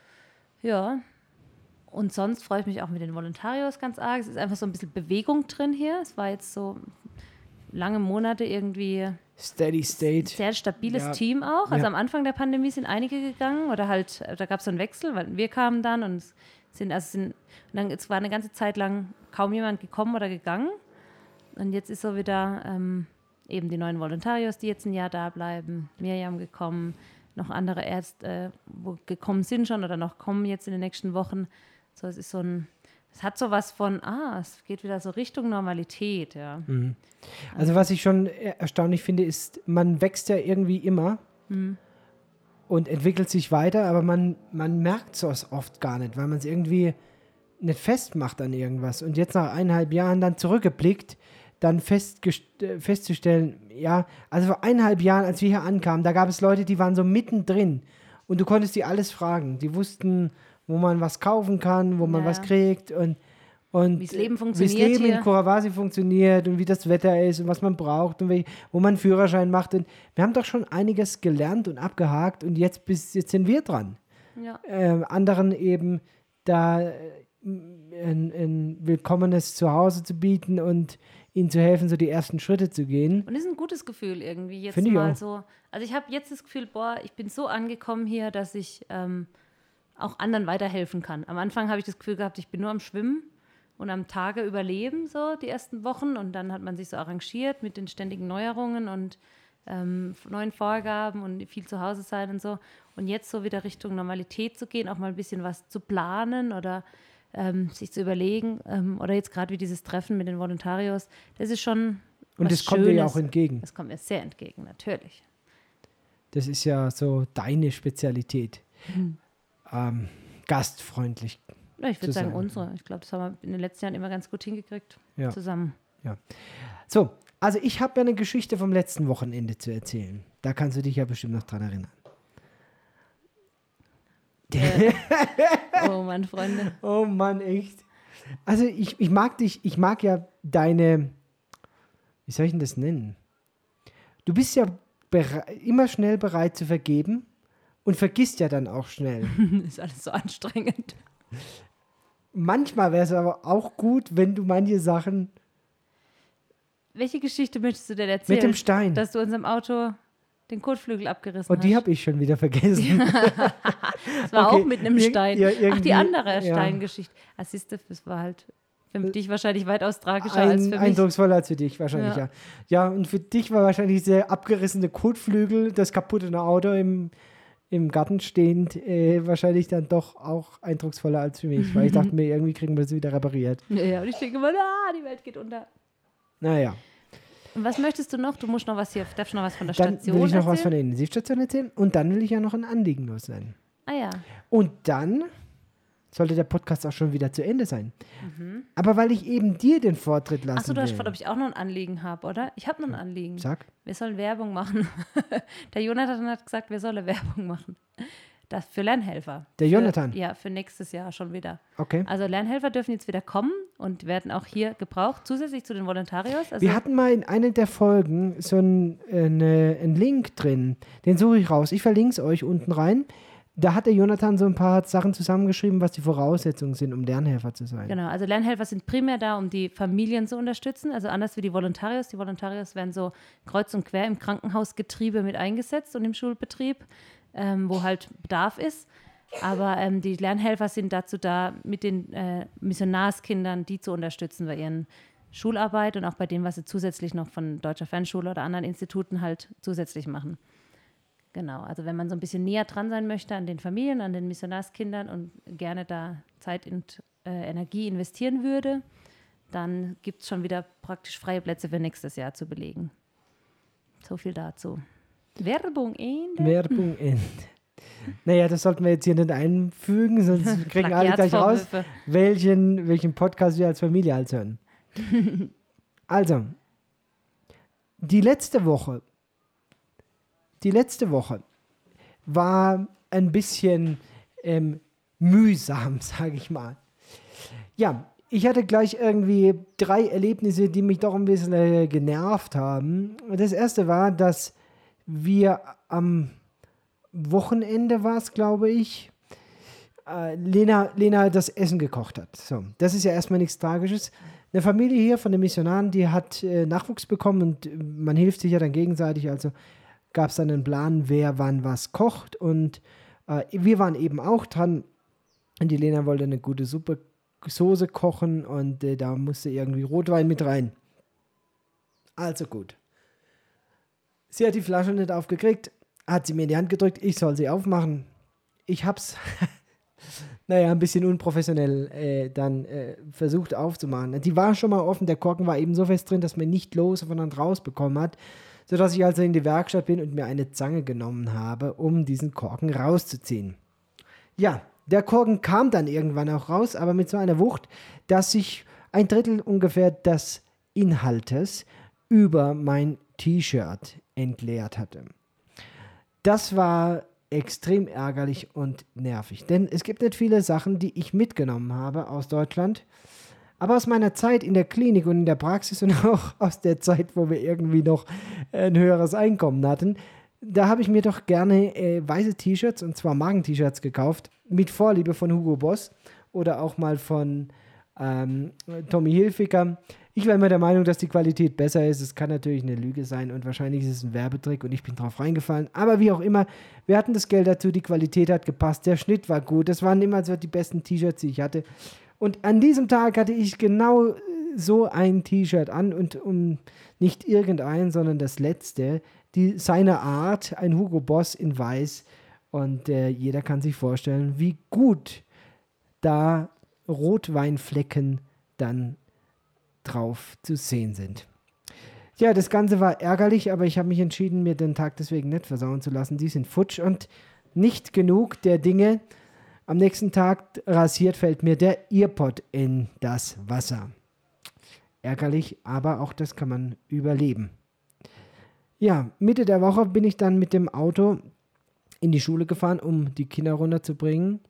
Ja, und sonst freue ich mich auch mit den Volontarios ganz arg. Es ist einfach so ein bisschen Bewegung drin hier. Es war jetzt so lange Monate irgendwie Steady ein State. sehr stabiles Ja. Team auch. Also Ja. am Anfang der Pandemie sind einige gegangen oder halt, da gab es so einen Wechsel, weil wir kamen dann und es sind, also sind, und dann, es war eine ganze Zeit lang kaum jemand gekommen oder gegangen. Und jetzt ist so wieder ähm, eben die neuen Volontarios, die jetzt ein Jahr da bleiben, Miriam gekommen, noch andere Ärzte, äh, wo gekommen sind schon oder noch kommen jetzt in den nächsten Wochen. So, es ist so ein, es hat so was von, ah, es geht wieder so Richtung Normalität, ja. Also was ich schon erstaunlich finde, ist, man wächst ja irgendwie immer und entwickelt sich weiter, aber man, man merkt es oft gar nicht, weil man es irgendwie nicht festmacht an irgendwas. Und jetzt nach eineinhalb Jahren dann zurückgeblickt, dann festgest- äh, festzustellen, ja, also vor eineinhalb Jahren, als wir hier ankamen, da gab es Leute, die waren so mittendrin und du konntest die alles fragen. Die wussten, wo man was kaufen kann, wo man Ja, was ja. kriegt und und Wie's Leben äh, funktioniert Wie das Leben hier. in Kurawasi funktioniert und wie das Wetter ist und was man braucht und wie, wo man einen Führerschein macht. Und wir haben doch schon einiges gelernt und abgehakt und jetzt, bis, jetzt sind wir dran. Ja. Ähm, anderen eben da äh, ein, ein willkommenes Zuhause zu bieten und ihnen zu helfen, so die ersten Schritte zu gehen. Und es ist ein gutes Gefühl irgendwie jetzt Finde ich mal auch. so. Also ich habe jetzt das Gefühl, boah, ich bin so angekommen hier, dass ich ähm, auch anderen weiterhelfen kann. Am Anfang habe ich das Gefühl gehabt, ich bin nur am Schwimmen und am Tage überleben, so die ersten Wochen. Und dann hat man sich so arrangiert mit den ständigen Neuerungen und ähm, neuen Vorgaben und viel zu Hause sein und so. Und jetzt so wieder Richtung Normalität zu gehen, auch mal ein bisschen was zu planen oder ähm, sich zu überlegen. Ähm, oder jetzt gerade wie dieses Treffen mit den Volontarios, das ist schon Und was das kommt dir ja Schönes. auch entgegen. Das kommt mir sehr entgegen, natürlich. Das ist ja so deine Spezialität. Hm. Ähm, gastfreundlich. Ja, ich würde Zu sagen, sein. unsere. Ich glaube, das haben wir in den letzten Jahren immer ganz gut hingekriegt. Ja. Zusammen. So, also ich habe ja eine Geschichte vom letzten Wochenende zu erzählen. Da kannst du dich ja bestimmt noch dran erinnern. Äh, oh, meine Freunde. Oh Mann, echt. Also ich, ich mag dich, ich mag ja deine, wie soll ich denn das nennen? Du bist ja bere- immer schnell bereit zu vergeben und vergisst ja dann auch schnell. ist alles so anstrengend. Manchmal wäre es aber auch gut, wenn du manche Sachen Welche Geschichte möchtest du denn erzählen? mit dem Stein, Dass du unserem Auto den Kotflügel abgerissen und die hast. habe ich schon wieder vergessen. Das war okay, auch mit einem ir- Stein. ja, Ach, die irgendwie, andere ja. Steingeschichte. Ah, siehst du, das war halt für dich wahrscheinlich weitaus tragischer als Ein, für mich. eindrucksvoller als für dich wahrscheinlich, ja. Ja. Ja, und für dich war wahrscheinlich der abgerissene Kotflügel, das kaputte Auto im, im Garten stehend, äh, wahrscheinlich dann doch auch eindrucksvoller als für mich, weil ich dachte mir, irgendwie kriegen wir das wieder repariert. Ja, und ich denke immer, ah, die Welt geht unter. Naja. Was möchtest du noch? Du musst noch was hier, darfst noch was von der Dann Station will ich noch erzählen? was von der Intensivstation erzählen und dann will ich ja noch ein Anliegen loswerden. Ah ja. Und dann sollte der Podcast auch schon wieder zu Ende sein. Mhm. Aber weil ich eben dir den Vortritt lassen Achso, du hast will. gefragt, ob ich auch noch ein Anliegen habe, oder? Ich habe noch ein Anliegen. Sag. Wir sollen Werbung machen. Der Jonathan hat gesagt, wir sollen Werbung machen. Das für Lernhelfer. Der Jonathan? Für, ja, für nächstes Jahr schon wieder. Okay. Also Lernhelfer dürfen jetzt wieder kommen und werden auch hier gebraucht, zusätzlich zu den Volontarios. Also Wir hatten mal in einer der Folgen so einen eine, einen Link drin. Den suche ich raus. Ich verlinke es euch unten rein. Da hat der Jonathan so ein paar Sachen zusammengeschrieben, was die Voraussetzungen sind, um Lernhelfer zu sein. Genau, also Lernhelfer sind primär da, um die Familien zu unterstützen, also anders wie die Volontarios. Die Volontarios werden so kreuz und quer im Krankenhausgetriebe mit eingesetzt und im Schulbetrieb, ähm, wo halt Bedarf ist. Aber ähm, die Lernhelfer sind dazu da, mit den äh, Missionarskindern die zu unterstützen bei ihren Schularbeit und auch bei dem, was sie zusätzlich noch von Deutscher Fernschule oder anderen Instituten halt zusätzlich machen. Genau, also wenn man so ein bisschen näher dran sein möchte an den Familien, an den Missionarskindern und gerne da Zeit und äh, Energie investieren würde, dann gibt es schon wieder praktisch freie Plätze für nächstes Jahr zu belegen. So viel dazu. Werbung Ende. Werbung Ende. Naja, das sollten wir jetzt hier nicht einfügen, sonst kriegen alle gleich raus, welchen, welchen Podcast wir als Familie als hören. Also, die letzte Woche Die letzte Woche war ein bisschen ähm, mühsam, sage ich mal. Ja, ich hatte gleich irgendwie drei Erlebnisse, die mich doch ein bisschen äh, genervt haben. Das erste war, dass wir am Wochenende war es, glaube ich, äh, Lena, Lena das Essen gekocht hat. So, das ist ja erstmal nichts Tragisches. Eine Familie hier von den Missionaren, die hat äh, Nachwuchs bekommen und man hilft sich ja dann gegenseitig, also gab es dann einen Plan, wer wann was kocht und äh, wir waren eben auch dran und die Lena wollte eine gute Suppe, Soße kochen und äh, da musste irgendwie Rotwein mit rein. Also gut. Sie hat die Flasche nicht aufgekriegt, hat sie mir in die Hand gedrückt, ich soll sie aufmachen. Ich hab's, naja, ein bisschen unprofessionell äh, dann äh, versucht aufzumachen. Die war schon mal offen, der Korken war eben so fest drin, dass man nicht los voneinander rausbekommen hat, sodass ich also in die Werkstatt bin und mir eine Zange genommen habe, um diesen Korken rauszuziehen. Ja, der Korken kam dann irgendwann auch raus, aber mit so einer Wucht, dass sich ein Drittel ungefähr des Inhaltes über mein T-Shirt entleert hatte. Das war extrem ärgerlich und nervig, denn es gibt nicht viele Sachen, die ich mitgenommen habe aus Deutschland, aber aus meiner Zeit in der Klinik und in der Praxis und auch aus der Zeit, wo wir irgendwie noch ein höheres Einkommen hatten, da habe ich mir doch gerne äh, weiße T-Shirts, und zwar Magen-T-Shirts gekauft, mit Vorliebe von Hugo Boss oder auch mal von ähm, Tommy Hilfiger. Ich war immer der Meinung, dass die Qualität besser ist. Es kann natürlich eine Lüge sein und wahrscheinlich ist es ein Werbetrick und ich bin drauf reingefallen. Aber wie auch immer, wir hatten das Geld dazu, die Qualität hat gepasst, der Schnitt war gut. Das waren immer so die besten T-Shirts, die ich hatte. Und an diesem Tag hatte ich genau so ein T-Shirt an und um nicht irgendein, sondern das letzte, die seiner Art, ein Hugo Boss in weiß. Und äh, jeder kann sich vorstellen, wie gut da Rotweinflecken dann drauf zu sehen sind. Ja, das Ganze war ärgerlich, aber ich habe mich entschieden, mir den Tag deswegen nicht versauen zu lassen. Die sind futsch und nicht genug der Dinge. Am nächsten Tag rasiert fällt mir der Earpod in das Wasser. Ärgerlich, aber auch das kann man überleben. Ja, Mitte der Woche bin ich dann mit dem Auto in die Schule gefahren, um die Kinder runterzubringen.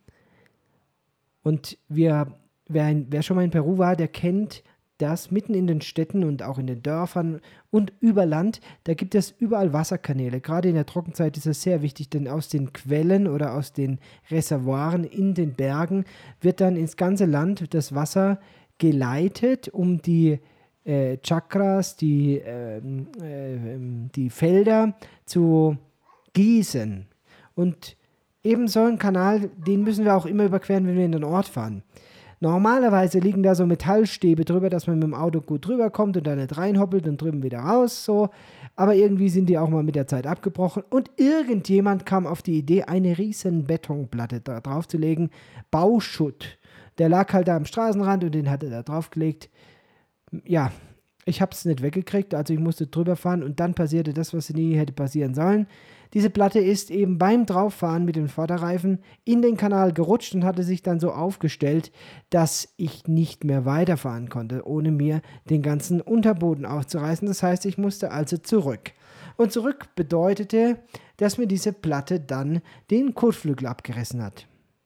Und wir, wer, wer schon mal in Peru war, der kennt das mitten in den Städten und auch in den Dörfern und über Land, da gibt es überall Wasserkanäle. Gerade in der Trockenzeit ist das sehr wichtig, denn aus den Quellen oder aus den Reservoiren in den Bergen wird dann ins ganze Land das Wasser geleitet, um die äh, Chakras, die, äh, äh, die Felder zu gießen. Und eben so einen Kanal, den müssen wir auch immer überqueren, wenn wir in den Ort fahren. Normalerweise liegen da so Metallstäbe drüber, dass man mit dem Auto gut drüber kommt und da nicht reinhoppelt und drüben wieder raus, so. Aber irgendwie sind die auch mal mit der Zeit abgebrochen und irgendjemand kam auf die Idee, eine riesen Betonplatte da drauf zu legen, Bauschutt. Der lag halt da am Straßenrand und den hat er da draufgelegt. Ja, Ich habe es nicht weggekriegt, also ich musste drüber fahren und dann passierte das, was nie hätte passieren sollen. Diese Platte ist eben beim Drauffahren mit dem Vorderreifen in den Kanal gerutscht und hatte sich dann so aufgestellt, dass ich nicht mehr weiterfahren konnte, ohne mir den ganzen Unterboden aufzureißen. Das heißt, ich musste also zurück. Und zurück bedeutete, dass mir diese Platte dann den Kotflügel abgerissen hat.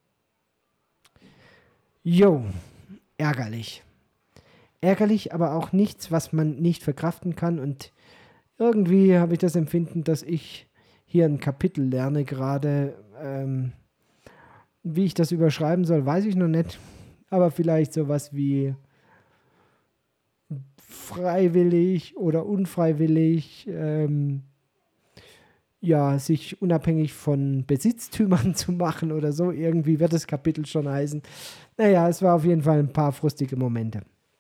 Jo, ärgerlich. Ärgerlich, aber auch nichts, was man nicht verkraften kann. Und irgendwie habe ich das Empfinden, dass ich hier ein Kapitel lerne gerade. Ähm, wie ich das überschreiben soll, weiß ich noch nicht. Aber vielleicht sowas wie freiwillig oder unfreiwillig, ähm, ja, sich unabhängig von Besitztümern zu machen oder so. Irgendwie wird das Kapitel schon heißen. Naja, es war auf jeden Fall ein paar frustige Momente.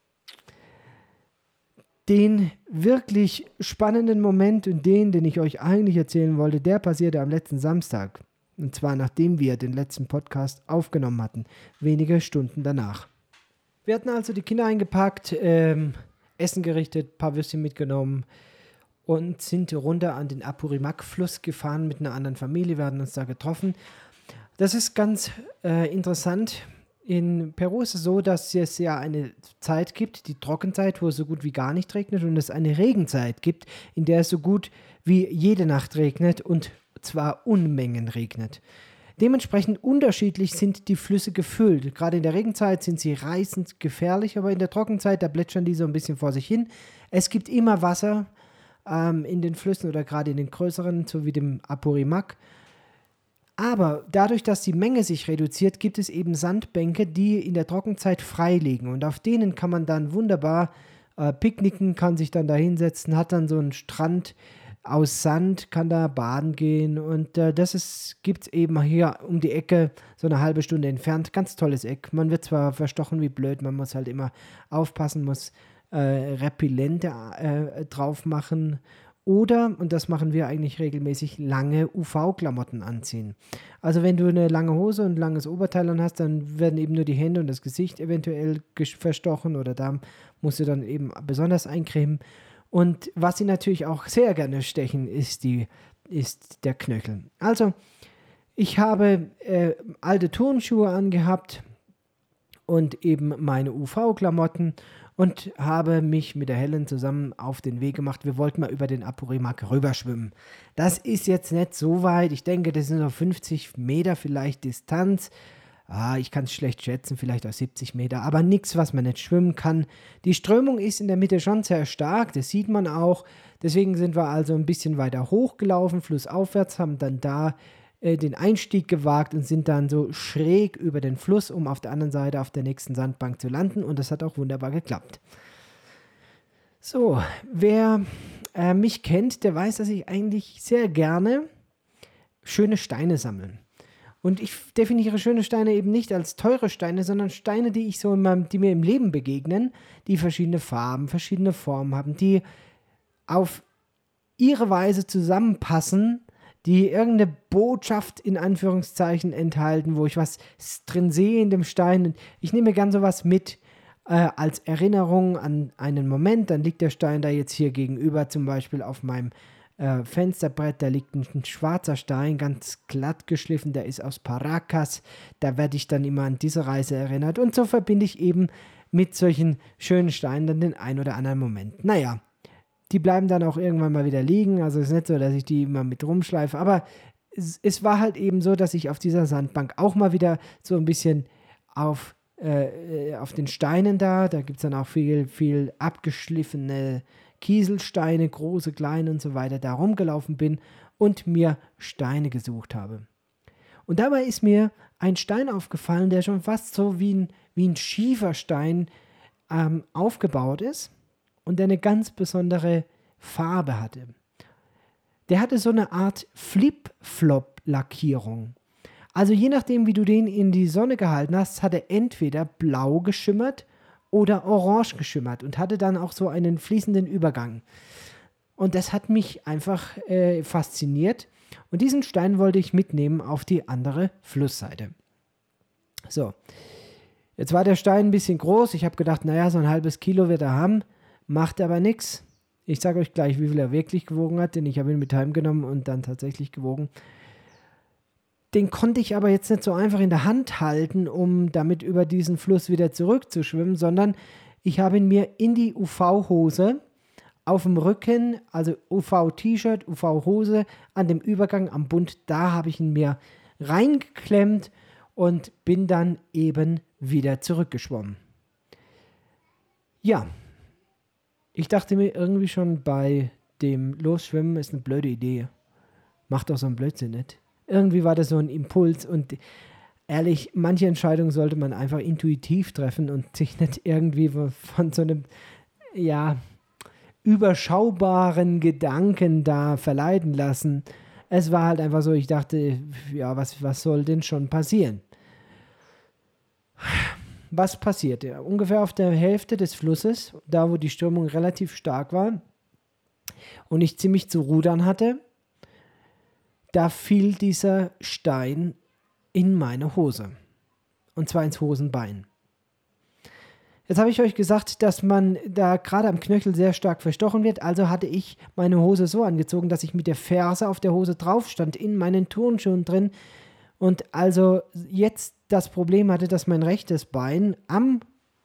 Den wirklich spannenden Moment und den, den ich euch eigentlich erzählen wollte, der passierte am letzten Samstag. Und zwar nachdem wir den letzten Podcast aufgenommen hatten, wenige Stunden danach. Wir hatten also die Kinder eingepackt, ähm, Essen gerichtet, ein paar Würstchen mitgenommen und sind runter an den Apurimac-Fluss gefahren mit einer anderen Familie. Wir hatten uns da getroffen. Das ist ganz äh, interessant. In Peru ist es so, dass es ja eine Zeit gibt, die Trockenzeit, wo es so gut wie gar nicht regnet, und es eine Regenzeit gibt, in der es so gut wie jede Nacht regnet, und zwar Unmengen regnet. Dementsprechend unterschiedlich sind die Flüsse gefüllt. Gerade in der Regenzeit sind sie reißend gefährlich, aber in der Trockenzeit, da plätschern die so ein bisschen vor sich hin. Es gibt immer Wasser ähm, in den Flüssen oder gerade in den größeren, so wie dem Apurimac. Aber dadurch, dass die Menge sich reduziert, gibt es eben Sandbänke, die in der Trockenzeit frei liegen. Und auf denen kann man dann wunderbar äh, picknicken, kann sich dann da hinsetzen, hat dann so einen Strand aus Sand, kann da baden gehen. Und äh, das gibt es eben hier um die Ecke, so eine halbe Stunde entfernt. Ganz tolles Eck. Man wird zwar verstochen wie blöd, man muss halt immer aufpassen, muss äh, Repellente äh, drauf machen. Oder, und das machen wir eigentlich regelmäßig, lange U V-Klamotten anziehen. Also wenn du eine lange Hose und ein langes Oberteil an hast, dann werden eben nur die Hände und das Gesicht eventuell verstochen oder da musst du dann eben besonders eincremen. Und was sie natürlich auch sehr gerne stechen, ist, die, ist der Knöchel. Also ich habe äh, alte Turnschuhe angehabt und eben meine U V-Klamotten und habe mich mit der Helen zusammen auf den Weg gemacht. Wir wollten mal über den Apurimac rüberschwimmen. Das ist jetzt nicht so weit. Ich denke, das sind so fünfzig Meter vielleicht Distanz. Ah, ich kann es schlecht schätzen, vielleicht auch siebzig Meter, aber nichts, was man nicht schwimmen kann. Die Strömung ist in der Mitte schon sehr stark, das sieht man auch. Deswegen sind wir also ein bisschen weiter hochgelaufen, flussaufwärts, haben dann da äh, den Einstieg gewagt und sind dann so schräg über den Fluss, um auf der anderen Seite auf der nächsten Sandbank zu landen, und das hat auch wunderbar geklappt. So, wer äh, mich kennt, der weiß, dass ich eigentlich sehr gerne schöne Steine sammle. Und ich definiere schöne Steine eben nicht als teure Steine, sondern Steine, die ich so in meinem, die mir im Leben begegnen, die verschiedene Farben, verschiedene Formen haben, die auf ihre Weise zusammenpassen, die irgendeine Botschaft in Anführungszeichen enthalten, wo ich was drin sehe in dem Stein. Ich nehme gern sowas mit äh, als Erinnerung an einen Moment. Dann liegt der Stein da jetzt hier gegenüber, zum Beispiel auf meinem Äh, Fensterbrett, da liegt ein, ein schwarzer Stein, ganz glatt geschliffen, der ist aus Paracas, da werde ich dann immer an diese Reise erinnert, und so verbinde ich eben mit solchen schönen Steinen dann den ein oder anderen Moment. Naja, die bleiben dann auch irgendwann mal wieder liegen, also es ist nicht so, dass ich die immer mit rumschleife, aber es, es war halt eben so, dass ich auf dieser Sandbank auch mal wieder so ein bisschen auf, äh, auf den Steinen da, da gibt es dann auch viel, viel abgeschliffene Kieselsteine, große, kleine und so weiter, da rumgelaufen bin und mir Steine gesucht habe. Und dabei ist mir ein Stein aufgefallen, der schon fast so wie ein, wie ein Schieferstein ähm, aufgebaut ist und der eine ganz besondere Farbe hatte. Der hatte so eine Art Flip-Flop-Lackierung. Also je nachdem, wie du den in die Sonne gehalten hast, hat er entweder blau geschimmert oder orange geschimmert und hatte dann auch so einen fließenden Übergang. Und das hat mich einfach äh, fasziniert. Und diesen Stein wollte ich mitnehmen auf die andere Flussseite. So, jetzt war der Stein ein bisschen groß. Ich habe gedacht, naja, so ein halbes Kilo wird er haben. macht aber nichts. Ich sage euch gleich, wie viel er wirklich gewogen hat, denn ich habe ihn mit heimgenommen und dann tatsächlich gewogen. Den konnte ich aber jetzt nicht so einfach in der Hand halten, um damit über diesen Fluss wieder zurückzuschwimmen, sondern ich habe ihn mir in die U V-Hose auf dem Rücken, also U V-T-Shirt, U V-Hose, an dem Übergang am Bund, da habe ich ihn mir reingeklemmt und bin dann eben wieder zurückgeschwommen. Ja, ich dachte mir irgendwie schon bei dem Losschwimmen ist eine blöde Idee. Macht doch so einen Blödsinn nicht. Irgendwie war das so ein Impuls und ehrlich, manche Entscheidungen sollte man einfach intuitiv treffen und sich nicht irgendwie von so einem, ja, überschaubaren Gedanken da verleiten lassen. Es war halt einfach so, ich dachte, ja, was, was soll denn schon passieren? Was passierte? Ungefähr auf der Hälfte des Flusses, da wo die Strömung relativ stark war und ich ziemlich zu rudern hatte, da fiel dieser Stein in meine Hose. Und zwar ins Hosenbein. Jetzt habe ich euch gesagt, dass man da gerade am Knöchel sehr stark verstochen wird. Also hatte ich meine Hose so angezogen, dass ich mit der Ferse auf der Hose drauf stand, in meinen Turnschuhen drin. Und also jetzt das Problem hatte, dass mein rechtes Bein am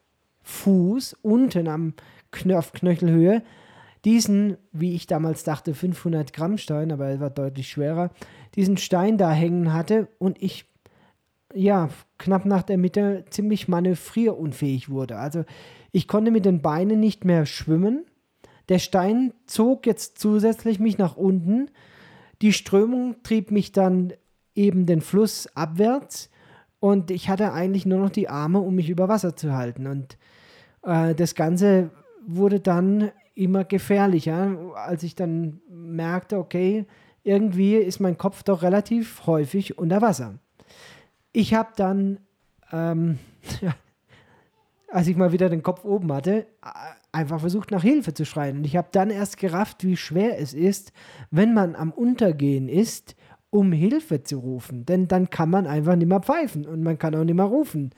Fuß, unten am Knö- auf Knöchelhöhe, diesen, wie ich damals dachte, fünfhundert Gramm Stein, aber er war deutlich schwerer, diesen Stein da hängen hatte und ich, ja, knapp nach der Mitte ziemlich manövrierunfähig wurde. Also ich konnte mit den Beinen nicht mehr schwimmen. Der Stein zog jetzt zusätzlich mich nach unten. Die Strömung trieb mich dann eben den Fluss abwärts und ich hatte eigentlich nur noch die Arme, um mich über Wasser zu halten. Und äh, das Ganze wurde dann immer gefährlicher, als ich dann merkte, okay, irgendwie ist mein Kopf doch relativ häufig unter Wasser. Ich habe dann, ähm, ja, als ich mal wieder den Kopf oben hatte, einfach versucht, nach Hilfe zu schreien. Und ich habe dann erst gerafft, wie schwer es ist, wenn man am Untergehen ist, um Hilfe zu rufen. Denn dann kann man einfach nicht mehr pfeifen und man kann auch nicht mehr rufen.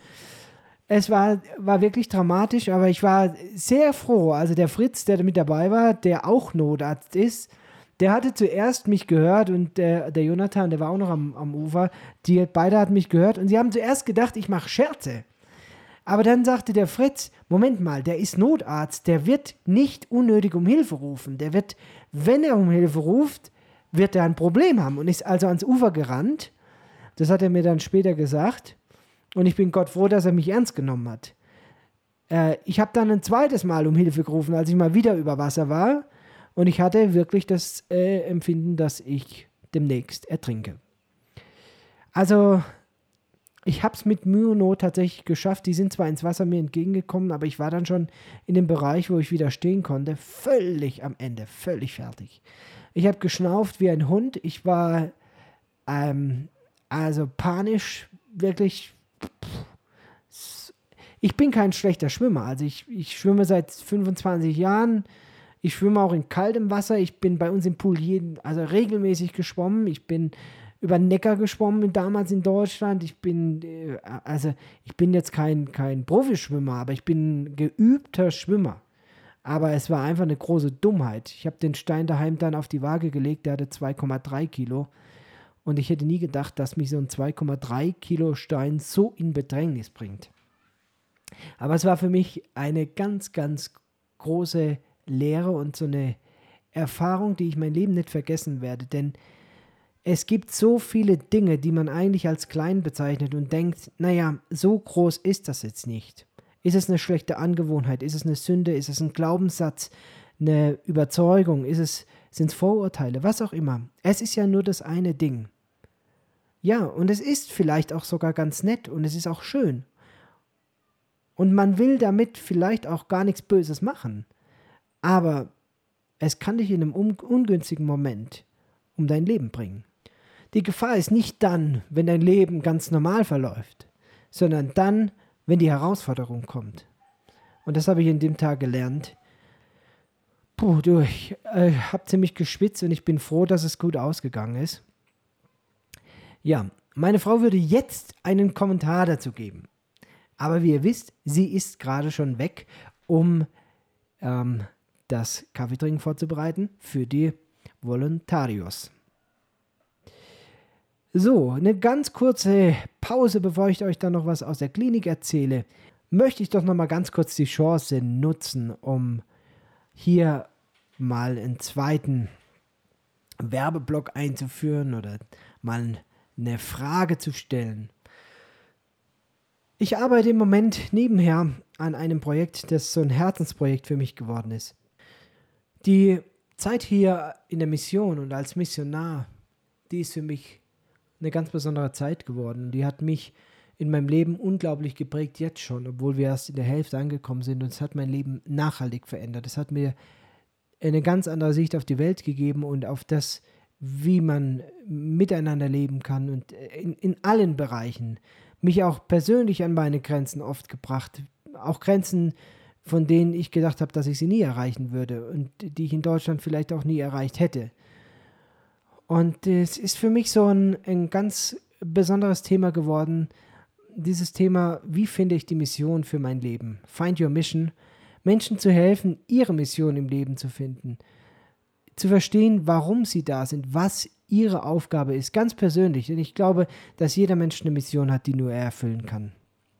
Es war, war wirklich dramatisch, aber ich war sehr froh. Also der Fritz, der mit dabei war, der auch Notarzt ist, der hatte zuerst mich gehört und der, der Jonathan, der war auch noch am, am Ufer, die beide hatten mich gehört und sie haben zuerst gedacht, ich mache Scherze. Aber dann sagte der Fritz, Moment mal, der ist Notarzt, der wird nicht unnötig um Hilfe rufen. Der wird, wenn er um Hilfe ruft, wird er ein Problem haben und ist also ans Ufer gerannt. Das hat er mir dann später gesagt. Und ich bin Gott froh, dass er mich ernst genommen hat. Äh, ich habe dann ein zweites Mal um Hilfe gerufen, als ich mal wieder über Wasser war. Und ich hatte wirklich das äh, Empfinden, dass ich demnächst ertrinke. Also, ich habe es mit Mühe und Not tatsächlich geschafft. Die sind zwar ins Wasser mir entgegengekommen, aber ich war dann schon in dem Bereich, wo ich wieder stehen konnte, völlig am Ende, völlig fertig. Ich habe geschnauft wie ein Hund. Ich war ähm, also panisch, wirklich. Ich bin kein schlechter Schwimmer. Also ich, ich schwimme seit fünfundzwanzig Jahren. Ich schwimme auch in kaltem Wasser. Ich bin bei uns im Pool jeden, also regelmäßig geschwommen. Ich bin über den Neckar geschwommen damals in Deutschland. Ich bin, also ich bin jetzt kein, kein Profischwimmer, aber ich bin ein geübter Schwimmer. Aber es war einfach eine große Dummheit. Ich habe den Stein daheim dann auf die Waage gelegt, der hatte zwei Komma drei Kilo. Und ich hätte nie gedacht, dass mich so ein zwei Komma drei Kilo Stein so in Bedrängnis bringt. Aber es war für mich eine ganz, ganz große Lehre und so eine Erfahrung, die ich mein Leben nicht vergessen werde. Denn es gibt so viele Dinge, die man eigentlich als klein bezeichnet und denkt, naja, so groß ist das jetzt nicht. Ist es eine schlechte Angewohnheit? Ist es eine Sünde? Ist es ein Glaubenssatz? Eine Überzeugung? Ist es, sind es Vorurteile? Was auch immer. Es ist ja nur das eine Ding. Ja, und es ist vielleicht auch sogar ganz nett und es ist auch schön. Und man will damit vielleicht auch gar nichts Böses machen. Aber es kann dich in einem un- ungünstigen Moment um dein Leben bringen. Die Gefahr ist nicht dann, wenn dein Leben ganz normal verläuft, sondern dann, wenn die Herausforderung kommt. Und das habe ich in dem Tag gelernt. Puh, du, ich äh, habe ziemlich geschwitzt und ich bin froh, dass es gut ausgegangen ist. Ja, meine Frau würde jetzt einen Kommentar dazu geben. Aber wie ihr wisst, sie ist gerade schon weg, um ähm, das Kaffeetrinken vorzubereiten für die Voluntarios. So, eine ganz kurze Pause, bevor ich euch dann noch was aus der Klinik erzähle, möchte ich doch noch mal ganz kurz die Chance nutzen, um hier mal einen zweiten Werbeblock einzuführen oder mal eine Frage zu stellen. Ich arbeite im Moment nebenher an einem Projekt, das so ein Herzensprojekt für mich geworden ist. Die Zeit hier in der Mission und als Missionar, die ist für mich eine ganz besondere Zeit geworden. Die hat mich in meinem Leben unglaublich geprägt, jetzt schon, obwohl wir erst in der Hälfte angekommen sind. Und es hat mein Leben nachhaltig verändert. Es hat mir eine ganz andere Sicht auf die Welt gegeben und auf das, wie man miteinander leben kann und in, in allen Bereichen. Mich auch persönlich an meine Grenzen oft gebracht. Auch Grenzen, von denen ich gedacht habe, dass ich sie nie erreichen würde und die ich in Deutschland vielleicht auch nie erreicht hätte. Und es ist für mich so ein, ein ganz besonderes Thema geworden, dieses Thema, wie finde ich die Mission für mein Leben? Find your mission. Menschen zu helfen, ihre Mission im Leben zu finden. Zu verstehen, warum sie da sind, was ihre Aufgabe ist, ganz persönlich. Denn ich glaube, dass jeder Mensch eine Mission hat, die nur er erfüllen kann.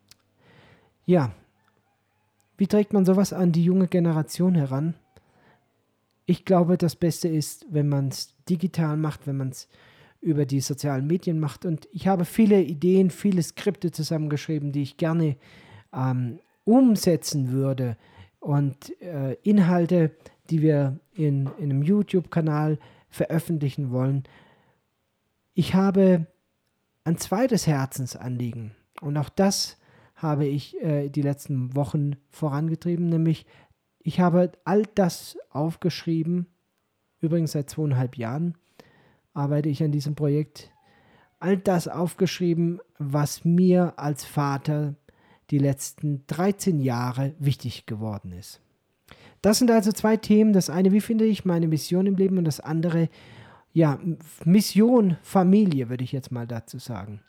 Ja, wie trägt man sowas an die junge Generation heran? Ich glaube, das Beste ist, wenn man es digital macht, wenn man es über die sozialen Medien macht. Und ich habe viele Ideen, viele Skripte zusammengeschrieben, die ich gerne ähm, umsetzen würde. Und äh, Inhalte, die wir in, in einem YouTube-Kanal veröffentlichen wollen. Ich habe ein zweites Herzensanliegen. Und auch das habe ich äh, die letzten Wochen vorangetrieben, nämlich ich habe all das aufgeschrieben, übrigens seit zweieinhalb Jahren arbeite ich an diesem Projekt, all das aufgeschrieben, was mir als Vater die letzten dreizehn Jahre wichtig geworden ist. Das sind also zwei Themen. Das eine, wie finde ich meine Mission im Leben, und das andere, ja, Mission, Familie, würde ich jetzt mal dazu sagen.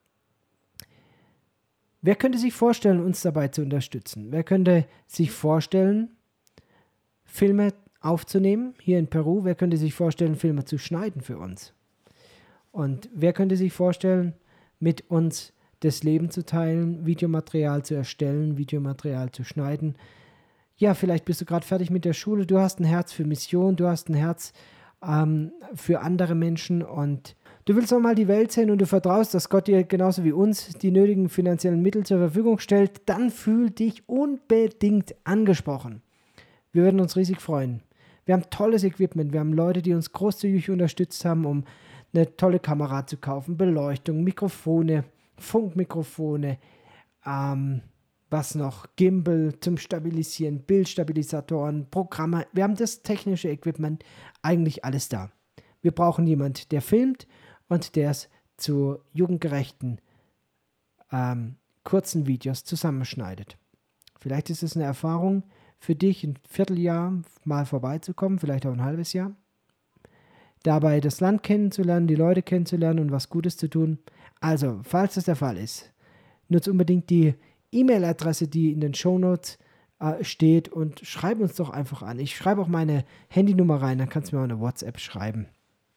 Wer könnte sich vorstellen, uns dabei zu unterstützen? Wer könnte sich vorstellen, Filme aufzunehmen hier in Peru? Wer könnte sich vorstellen, Filme zu schneiden für uns? Und wer könnte sich vorstellen, mit uns das Leben zu teilen, Videomaterial zu erstellen, Videomaterial zu schneiden? Ja, vielleicht bist du gerade fertig mit der Schule, du hast ein Herz für Mission, du hast ein Herz ähm, für andere Menschen und du willst auch mal die Welt sehen und du vertraust, dass Gott dir genauso wie uns die nötigen finanziellen Mittel zur Verfügung stellt, dann fühl dich unbedingt angesprochen. Wir würden uns riesig freuen. Wir haben tolles Equipment, wir haben Leute, die uns großzügig unterstützt haben, um eine tolle Kamera zu kaufen, Beleuchtung, Mikrofone, Funkmikrofone, ähm, was noch, Gimbal zum Stabilisieren, Bildstabilisatoren, Programme. Wir haben das technische Equipment, eigentlich alles da. Wir brauchen jemanden, der filmt und der es zu jugendgerechten ähm, kurzen Videos zusammenschneidet. Vielleicht ist es eine Erfahrung für dich, ein Vierteljahr mal vorbeizukommen, vielleicht auch ein halbes Jahr. Dabei das Land kennenzulernen, die Leute kennenzulernen und was Gutes zu tun. Also, falls das der Fall ist, nutzt unbedingt die E-Mail-Adresse, die in den Shownotes äh, steht und schreib uns doch einfach an. Ich schreibe auch meine Handynummer rein, dann kannst du mir auch eine WhatsApp schreiben.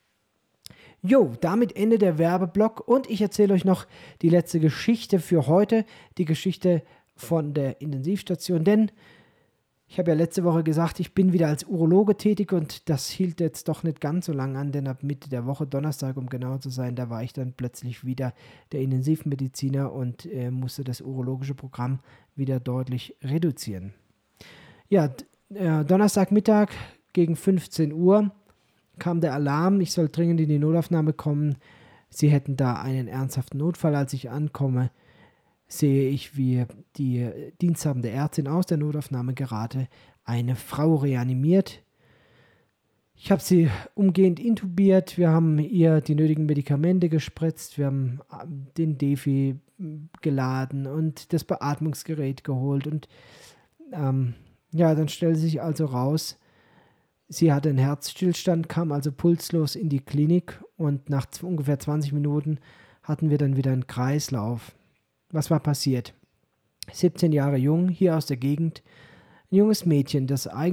Jo, damit Ende der Werbeblock und ich erzähle euch noch die letzte Geschichte für heute, die Geschichte von der Intensivstation, denn ich habe ja letzte Woche gesagt, ich bin wieder als Urologe tätig und das hielt jetzt doch nicht ganz so lange an, denn ab Mitte der Woche, Donnerstag, um genau zu sein, da war ich dann plötzlich wieder der Intensivmediziner und äh, musste das urologische Programm wieder deutlich reduzieren. Ja, äh, Donnerstagmittag gegen fünfzehn Uhr kam der Alarm, ich soll dringend in die Notaufnahme kommen. Sie hätten da einen ernsthaften Notfall. Als ich ankomme, sehe ich, wie die diensthabende Ärztin aus der Notaufnahme gerate, eine Frau reanimiert. Ich habe sie umgehend intubiert, wir haben ihr die nötigen Medikamente gespritzt, wir haben den Defi geladen und das Beatmungsgerät geholt und ähm, ja, dann stellte sich also raus, sie hatte einen Herzstillstand, kam also pulslos in die Klinik und nach ungefähr zwanzig Minuten hatten wir dann wieder einen Kreislauf. Was war passiert? siebzehn Jahre jung, hier aus der Gegend, ein junges Mädchen, das eigentlich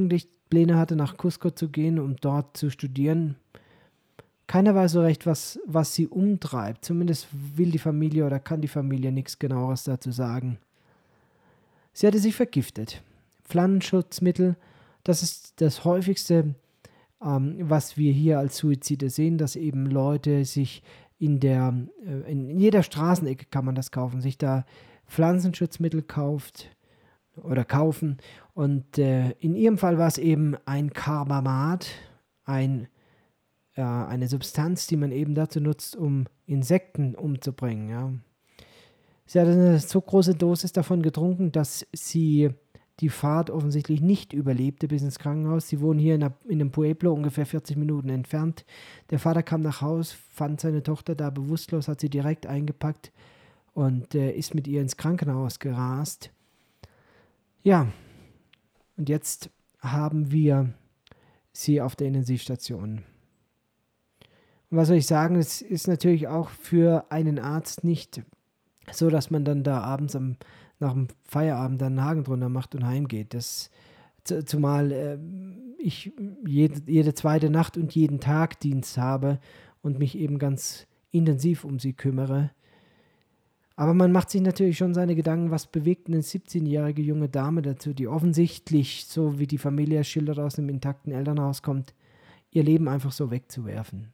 Pläne hatte, nach Cusco zu gehen, um dort zu studieren. Keiner weiß so recht, was, was sie umtreibt. Zumindest will die Familie oder kann die Familie nichts Genaueres dazu sagen. Sie hatte sich vergiftet. Pflanzenschutzmittel, das ist das häufigste, ähm, was wir hier als Suizide sehen, dass eben Leute sich in der, äh, in jeder Straßenecke kann man das kaufen, sich da Pflanzenschutzmittel kauft oder kaufen. Und äh, in ihrem Fall war es eben ein Carbamat, ein äh, eine Substanz, die man eben dazu nutzt, um Insekten umzubringen. Ja. Sie hat eine so große Dosis davon getrunken, dass sie die Fahrt offensichtlich nicht überlebte bis ins Krankenhaus. Sie wohnen hier in, einer, in einem Pueblo, ungefähr vierzig Minuten entfernt. Der Vater kam nach Haus, fand seine Tochter da bewusstlos, hat sie direkt eingepackt und äh, ist mit ihr ins Krankenhaus gerast. Ja, und jetzt haben wir sie auf der Intensivstation. Und was soll ich sagen, es ist natürlich auch für einen Arzt nicht so, dass man dann da abends am, nach dem Feierabend dann einen Haken drunter macht und heimgeht. Das, zumal äh, ich jede, jede zweite Nacht und jeden Tag Dienst habe und mich eben ganz intensiv um sie kümmere. Aber man macht sich natürlich schon seine Gedanken, was bewegt eine siebzehnjährige junge Dame dazu, die offensichtlich, so wie die Familie schildert, aus einem intakten Elternhaus kommt, ihr Leben einfach so wegzuwerfen.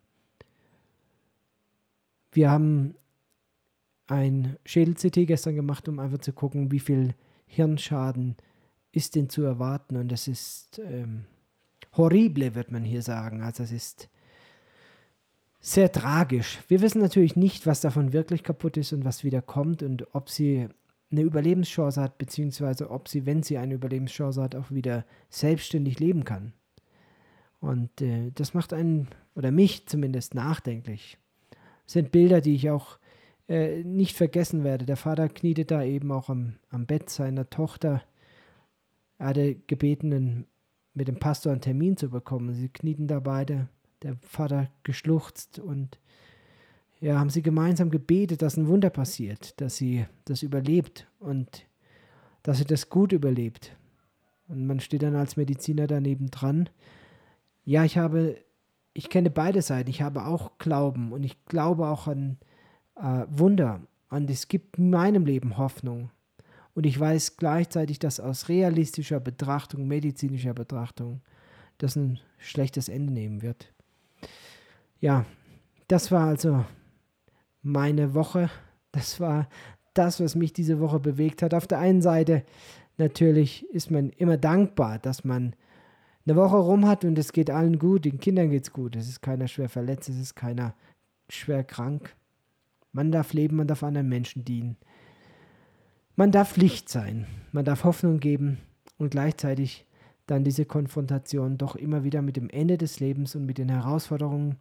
Wir haben ein Schädel-C T gestern gemacht, um einfach zu gucken, wie viel Hirnschaden ist denn zu erwarten. Und das ist ähm, horrible, wird man hier sagen. Also es ist sehr tragisch. Wir wissen natürlich nicht, was davon wirklich kaputt ist und was wieder kommt und ob sie eine Überlebenschance hat, beziehungsweise ob sie, wenn sie eine Überlebenschance hat, auch wieder selbstständig leben kann. Und äh, das macht einen, oder mich zumindest, nachdenklich. Das sind Bilder, die ich auch äh, nicht vergessen werde. Der Vater kniete da eben auch am, am Bett seiner Tochter. Er hatte gebeten, einen, mit dem Pastor einen Termin zu bekommen. Sie knieten da beide. Der Vater geschluchzt und ja, haben sie gemeinsam gebetet, dass ein Wunder passiert, dass sie das überlebt und dass sie das gut überlebt. Und man steht dann als Mediziner daneben dran. Ja, ich habe, ich kenne beide Seiten. Ich habe auch Glauben und ich glaube auch an äh, Wunder. Und es gibt in meinem Leben Hoffnung. Und ich weiß gleichzeitig, dass aus realistischer Betrachtung, medizinischer Betrachtung, das ein schlechtes Ende nehmen wird. Ja, das war also meine Woche. Das war das, was mich diese Woche bewegt hat. Auf der einen Seite natürlich ist man immer dankbar, dass man eine Woche rum hat und es geht allen gut, den Kindern geht's gut. Es ist keiner schwer verletzt, es ist keiner schwer krank. Man darf leben, man darf anderen Menschen dienen. Man darf Licht sein, man darf Hoffnung geben und gleichzeitig dann diese Konfrontation doch immer wieder mit dem Ende des Lebens und mit den Herausforderungen.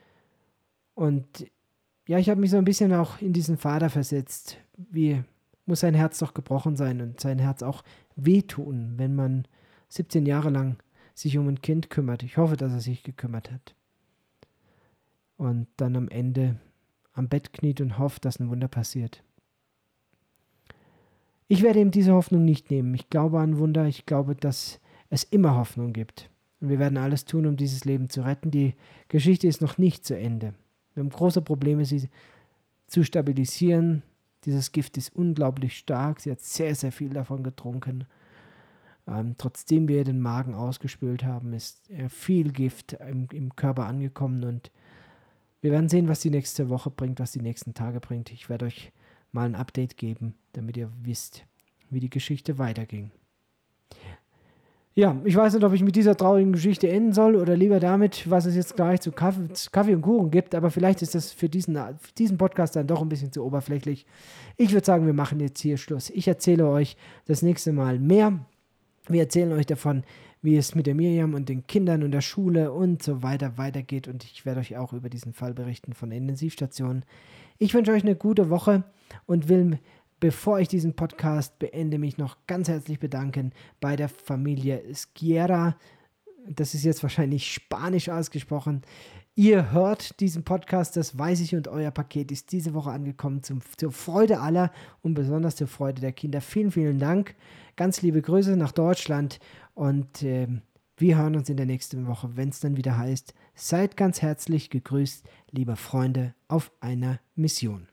Und ja, ich habe mich so ein bisschen auch in diesen Vater versetzt. Wie muss sein Herz doch gebrochen sein und sein Herz auch wehtun, wenn man siebzehn Jahre lang sich um ein Kind kümmert. Ich hoffe, dass er sich gekümmert hat. Und dann am Ende am Bett kniet und hofft, dass ein Wunder passiert. Ich werde ihm diese Hoffnung nicht nehmen. Ich glaube an Wunder. Ich glaube, dass es immer Hoffnung gibt. Und wir werden alles tun, um dieses Leben zu retten. Die Geschichte ist noch nicht zu Ende. Wir haben große Probleme, sie zu stabilisieren. Dieses Gift ist unglaublich stark. Sie hat sehr, sehr viel davon getrunken. Ähm, trotzdem wir den Magen ausgespült haben, ist äh, viel Gift im, im Körper angekommen. Und wir werden sehen, was die nächste Woche bringt, was die nächsten Tage bringt. Ich werde euch mal ein Update geben, damit ihr wisst, wie die Geschichte weiterging. Ja, ich weiß nicht, ob ich mit dieser traurigen Geschichte enden soll oder lieber damit, was es jetzt gleich zu Kaffee, Kaffee und Kuchen gibt, aber vielleicht ist das für diesen, für diesen Podcast dann doch ein bisschen zu oberflächlich. Ich würde sagen, wir machen jetzt hier Schluss. Ich erzähle euch das nächste Mal mehr. Wir erzählen euch davon, wie es mit der Miriam und den Kindern und der Schule und so weiter weitergeht und ich werde euch auch über diesen Fall berichten von der Intensivstation. Ich wünsche euch eine gute Woche und will, bevor ich diesen Podcast beende, mich noch ganz herzlich bedanken bei der Familie Sciera. Das ist jetzt wahrscheinlich Spanisch ausgesprochen. Ihr hört diesen Podcast, das weiß ich, und euer Paket ist diese Woche angekommen zum, zur Freude aller und besonders zur Freude der Kinder. Vielen, vielen Dank. Ganz liebe Grüße nach Deutschland und äh, Wir hören uns in der nächsten Woche, wenn es dann wieder heißt, seid ganz herzlich gegrüßt, liebe Freunde auf einer Mission.